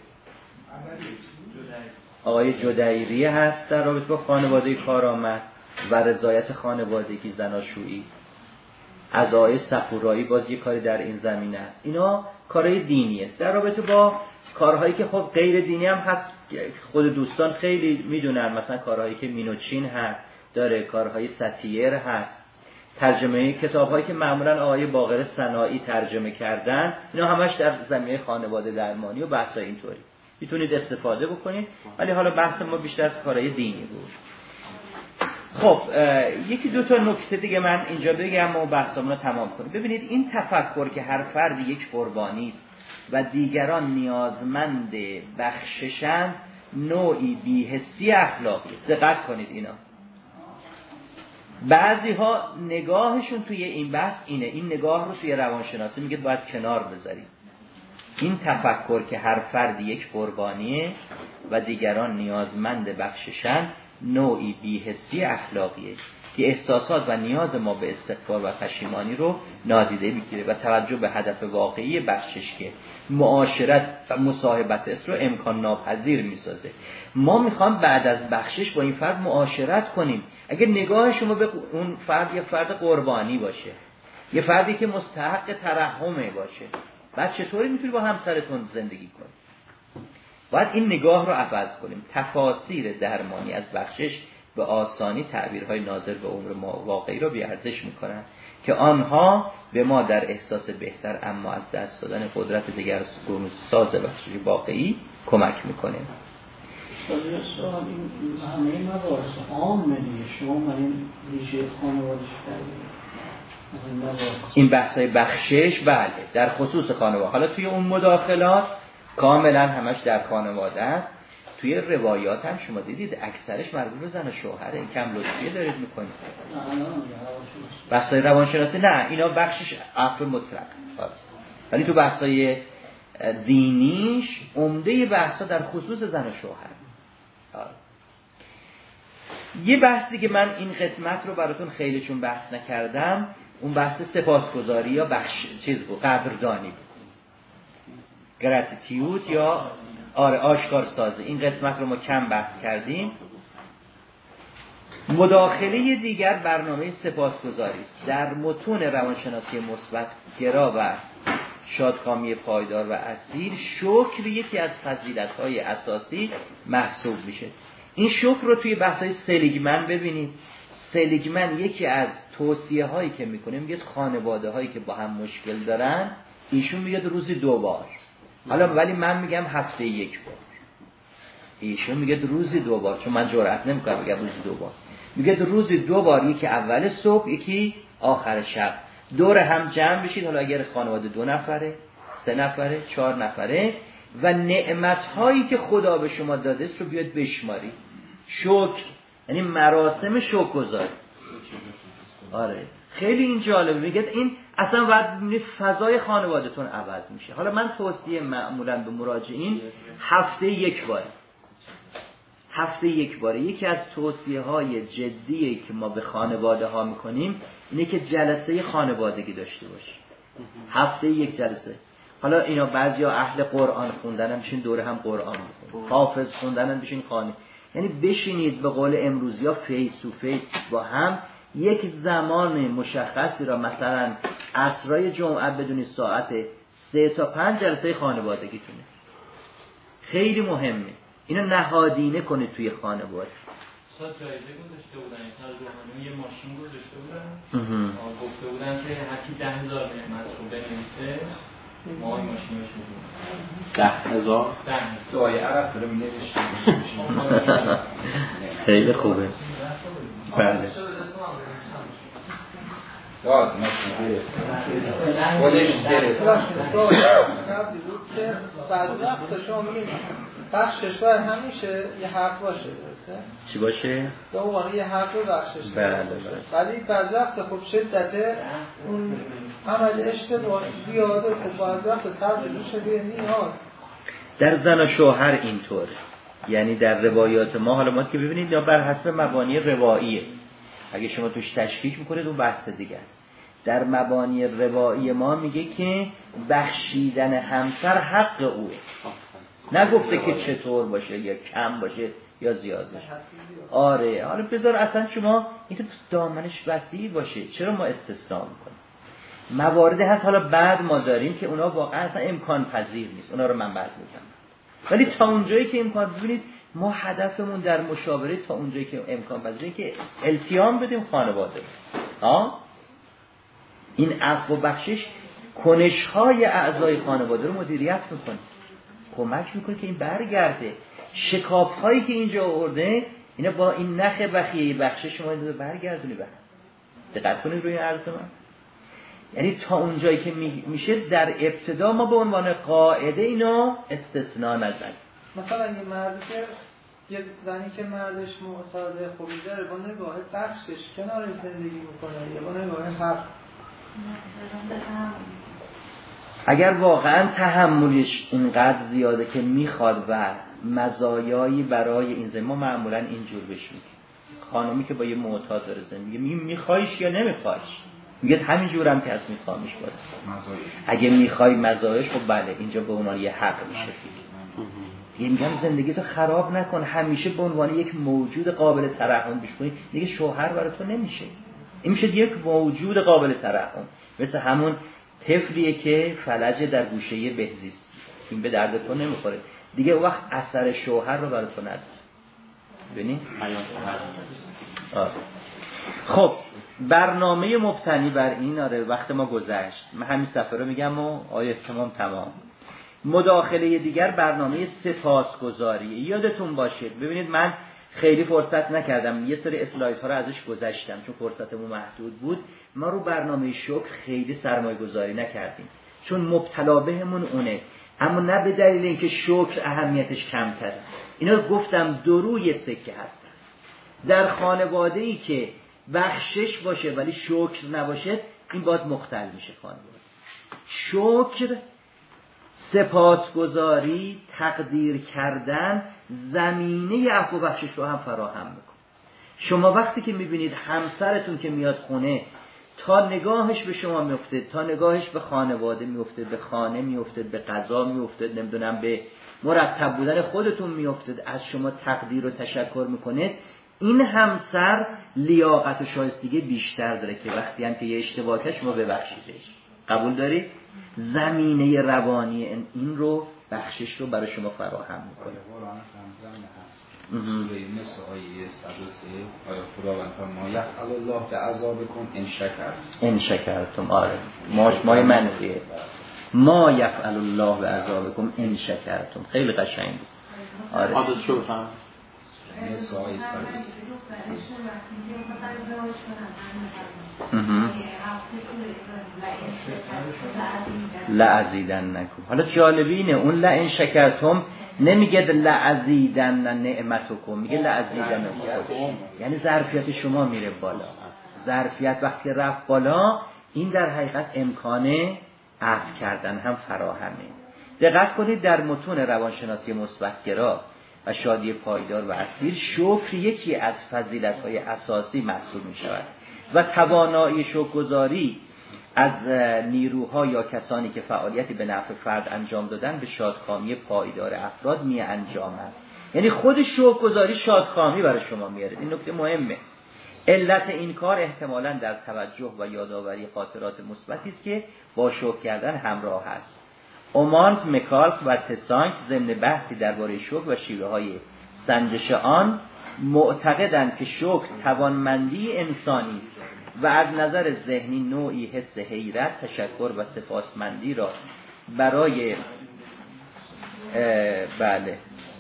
آقای جدیری هست در رابطه با خانواده کارآمد و رضایت خانوادگی زناشویی. از آقای صفورایی باز یک کاری در این زمینه است. اینا کارهای دینی است. در رابطه با کارهایی که خب غیر دینی هم هست، خود دوستان خیلی میدونن، مثلا کارهایی که مینوچین هست داره، کارهای ستیر هست، ترجمه کتاب‌هایی که معمولا آقای باقر صناعی ترجمه کردن، اینا همش در زمینه خانواده درمانی و بحث‌های اینطوری میتونید استفاده بکنید. ولی حالا بحث ما بیشتر کارهای دینی بود. خب یکی دو تا نکته دیگه من اینجا بگم و بحثمون رو تمام کنیم. ببینید این تفکر که هر فرد یک قربانی است و دیگران نیازمند بخششند نوعی بی‌حسی اخلاقی است. دقت کنید اینا. بعضی ها نگاهشون توی این بحث اینه، این نگاه رو توی روانشناسی میگه باید کنار بذاریم. این تفکر که هر فرد یک قربانیه و دیگران نیازمند بخششند نوعی بی‌حسی اخلاقیه که احساسات و نیاز ما به استغفار و پشیمانی رو نادیده میگیره و توجه به هدف واقعی بخشش که معاشرت و مصاحبت است رو امکان ناپذیر میسازه. ما میخوام بعد از بخشش با این فرد معاشرت کنیم. اگه نگاه شما به اون فرد یه فرد قربانی باشه، یه فردی که مستحق ترحمه باشه، بعد چطوری میتونی با همسرتون زندگی کنی؟ باید این نگاه رو عوض کنیم. تفاسیر درمانی از بخشش به آسانی تعبیرهای ناظر به امور واقعی رو بی‌ارزش میکنن که آنها به ما در احساس بهتر اما از دست دادن قدرت دیگر ساز بخشش واقعی کمک میکنه. سوال این همه مباحث عامه دیگه، شما من این ویژه خانواده‌اش کردید این بحثای بخشش بله در خصوص خانواده. حالا توی اون مداخلات کاملا همش در خانواده است. توی روایات هم شما دیدید اکثرش مربوط به زن و شوهره. این کم لطفیه دارید میکنید. بحثای روانشناسی نه، اینا بخشش عفو مطلق. ولی تو بحثای دینیش عمده بحثا در خصوص زن و شوهر. یه بحث دیگه من این قسمت رو براتون خیلی چون بحث نکردم، اون بحث سپاسگزاری یا بخش چیز بود، قدردانی بود، گراتیتیود یا آره آشکار سازی. این قسمت رو ما کم بحث کردیم. مداخله دیگر برنامه سپاسگزاری است. در متون روانشناسی مثبت گرا و شادکامی پایدار و اصیل، شکر یکی از فضیلت‌های اساسی محسوب میشه. این شکر رو توی بحث‌های سلیگمن ببینید. سلیگمن یکی از توصیه هایی که میکنه میگه خانواده هایی که با هم مشکل دارن ایشون میگه روزی دو بار، حالا ولی من میگم هفته یک بار، ایشون میگه روزی دو بار، چون من جرئت نمیکنم بگم روزی دو بار. میگه روزی دو بار، یکی اول صبح یکی آخر شب، دور هم جمع بشید. حالا اگر خانواده دو نفره، سه نفره، چهار نفره و نعمت‌هایی که خدا به شما داده است رو بیاد بشماری. شکر یعنی مراسم شکرگزاری. آره خیلی این جالبه. میگه این اصلا وقت میبینید فضای خانواده‌تون عوض میشه. حالا من توصیه معمولا به مراجعین هفته یک بار، هفته یک باره. یکی از توصیه های جدیه که ما به خانواده ها میکنیم اینه که جلسه خانوادگی داشته باشیم. هفته یک جلسه. حالا اینا بعضیا اهل قرآن خوندن هم بشین دوره هم قرآن بخونید، حافظ خوندن هم بشین خانه، یعنی بشینید به قول امروزی ها فیس تو فیس با هم یک زمان مشخصی را، مثلا عصرای جمعه بدونید ساعت سه تا پنج جلسه خانوادگیتونه. خیلی مهمه اینو نهادینه کنید توی خانواده. ساعت جایزه گذاشته بودن، این ترجمه یه ماشین گذاشته بودن، گفته بودن که هر کی ده هزار نعمت رو بنویسه ما این ماشین رو شدیم. ده هزار؟ ده هزار دعای عرب داره می نوشتیم. خیلی خوبه. بله داد ماشین خودش گرفت. بود که بعد وقت شما میگید بخشش باید همیشه یه حق باشه، درسته؟ چی باشه؟ به عنوان یه حق رو بخشش بله بله. ولی بعد وقت خب شدت اون عمل اشتباه زیاده، خب بعد وقت تبدیل میشه به نیاز. در زن و شوهر اینطوره، یعنی در روایات ما، حالا ما که ببینید یا بر حسب مبانی رواییه، اگه شما توش تشکیک میکنید اون بحث دیگه است. در مبانی روایی ما میگه که بخشیدن همسر حق اوه، نگفته که چطور باشه یا کم باشه یا زیاد باشه. آره حالا بذار اصلا شما این تو دامنش وسیع باشه، چرا ما استثناء میکنیم؟ مواردی هست حالا بعد ما داریم که اونا واقعا اصلا امکان پذیر نیست، اونا رو من بعد میگم. ولی تا اونجایی که امکان، ببینید ما هدفمون در مشاوره تا اونجایی که امکان پذیره که التیام بدیم خانواده. ها این عفو و بخشش کنش‌های اعضای خانواده رو مدیریت میکنه، کمک میکنه که این برگرده. شکاف‌هایی که اینجا آورده اینا با این نخ بخیه بخشش شما رو برگردونی به هم. دقت کنید روی عرض من. یعنی تا اونجایی که میشه در ابتدا ما به عنوان قاعده اینو استثناء نزنیم. مثلا یه مردی که یه زنی که مردش معتاد خوبی داره با نگاه بخشش کنار زندگی میکنه یا با نگاه حق، اگر واقعا تحملش اینقدر زیاده که میخواد و مزایایی برای این زن، ما معمولا اینجور بهش میگیم. خانمی که با یه معتاد داره زندگی میگه میخوایش یا نمیخوایش، میگه همینجورم که از میخوامش باز. اگه میخوای مزایاش خب بله اینجا به عنوان یه حق میشه. دیگه میگم زندگی تو خراب نکن، همیشه به عنوان یک موجود قابل ترحم بش کنی. دیگه شوهر برای تو نمیشه، این میشه یک موجود قابل ترحم، مثل همون طفلیه که فلج در گوشه بهزیست، این به درد تو نمیخوره دیگه، وقت اثر شوهر رو برای تو نداره. ببینید خب برنامه مبتنی بر این، آره وقت ما گذشت، من همین صفحه رو میگم و آیه تمام تمام. مداخله دیگر برنامه سپاسگزاریه. یادتون باشه ببینید من خیلی فرصت نکردم، یه سری اسلایدها رو ازش گذشتم چون فرصتمون محدود بود. ما رو برنامه شکر خیلی سرمایه گذاری نکردیم چون مبتلا بهمون اونه، اما نه به دلیل اینکه شکر اهمیتش کمتره. اینا گفتم دروی سکه هستن. در خانواده‌ای که بخشش باشه ولی شکر نباشه این باز مختل میشه خانواده. شکر، سپاسگزاری، تقدیر کردن زمینه عفو و بخشش رو هم فراهم میکنه. شما وقتی که میبینید همسرتون که میاد خونه تا نگاهش به شما میفته، تا نگاهش به خانواده میفته، به خانه میفته، به غذا میفته، نمیدونم به مرتب بودن خودتون میفته، از شما تقدیر و تشکر میکنه، این همسر لیاقت و شایستگی بیشتر داره که وقتی هم که یه اشتباه کرد شما ببخشیدش. قبول دارید؟ زمینه روانی این رو، بخشش رو برای شما فراهم میکنه. سوره مثل آیه صد و سه آیه خداوند فرمود ما یفعل الله بعذابکم ان شکرتم ان شکرتم. آره ماش مای منفیه. ما یفعل الله بعذابکم ان شکرتم. خیلی قشنگ. آره حادث شو فهم مثل آیه صد و سه لعزیدنکم. حالا جالبینه اون لئن شکرتم نمیگه لعزیدن نعمتکم، میگه لعزیدنکم، یعنی ظرفیت شما میره بالا. ظرفیت وقتی رفت بالا این در حقیقت امکان عفو کردن هم فراهمه. دقت کنید در متون روانشناسی مثبت‌گرا و شادی پایدار و اصیل شکر یکی از فضیلت‌های اساسی محسوب می‌شود و توانایی شکرگزاری از نیروها یا کسانی که فعالیتی به نفع فرد انجام دادن به شادکامی پایدار افراد می انجامد. یعنی خود شکرگزاری شادکامی برای شما میاره. این نکته مهمه. علت این کار احتمالاً در توجه و یادآوری خاطرات مثبتی است که با شکر کردن همراه است. اومانز، مکالف و تسانک ضمن بحثی درباره شکر و شیوه‌های سنجش آن معتقدند که شکر توانمندی انسانی است و از نظر ذهنی نوعی حس حیرت، تشکر و سپاسمندی را برای بله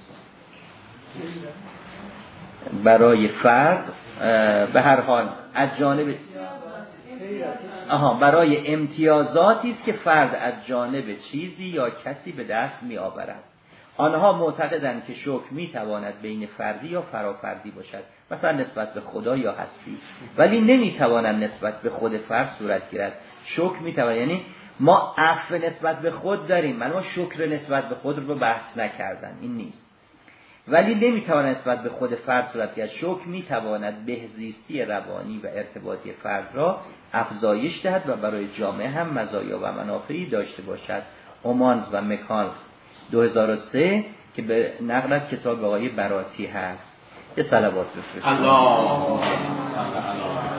برای فرد به هر حال از جانب آها برای امتیازاتی است که فرد از جانب چیزی یا کسی به دست می آورد. آنها معتقدند که شکر می تواند بین فردی یا فرافردی باشد، مثلا نسبت به خدا یا هستی، ولی نمی تواند نسبت به خود فرد صورت گیرد. شکر می تواند، یعنی ما عفو نسبت به خود داریم، ولی ما شکر نسبت به خود رو بحث نکردن، این نیست، ولی نمی تواند نسبت به خود فرد صورت گیرد. شکر می تواند بهزیستی روانی و ارتباطی فرد را افزایش دهد و برای جامعه هم مزایا و منافعی داشته باشد. اومانز و مکال دو هزار و سه که به نقل از کتاب آقای براتی هست. یه صلوات بفرستید. الله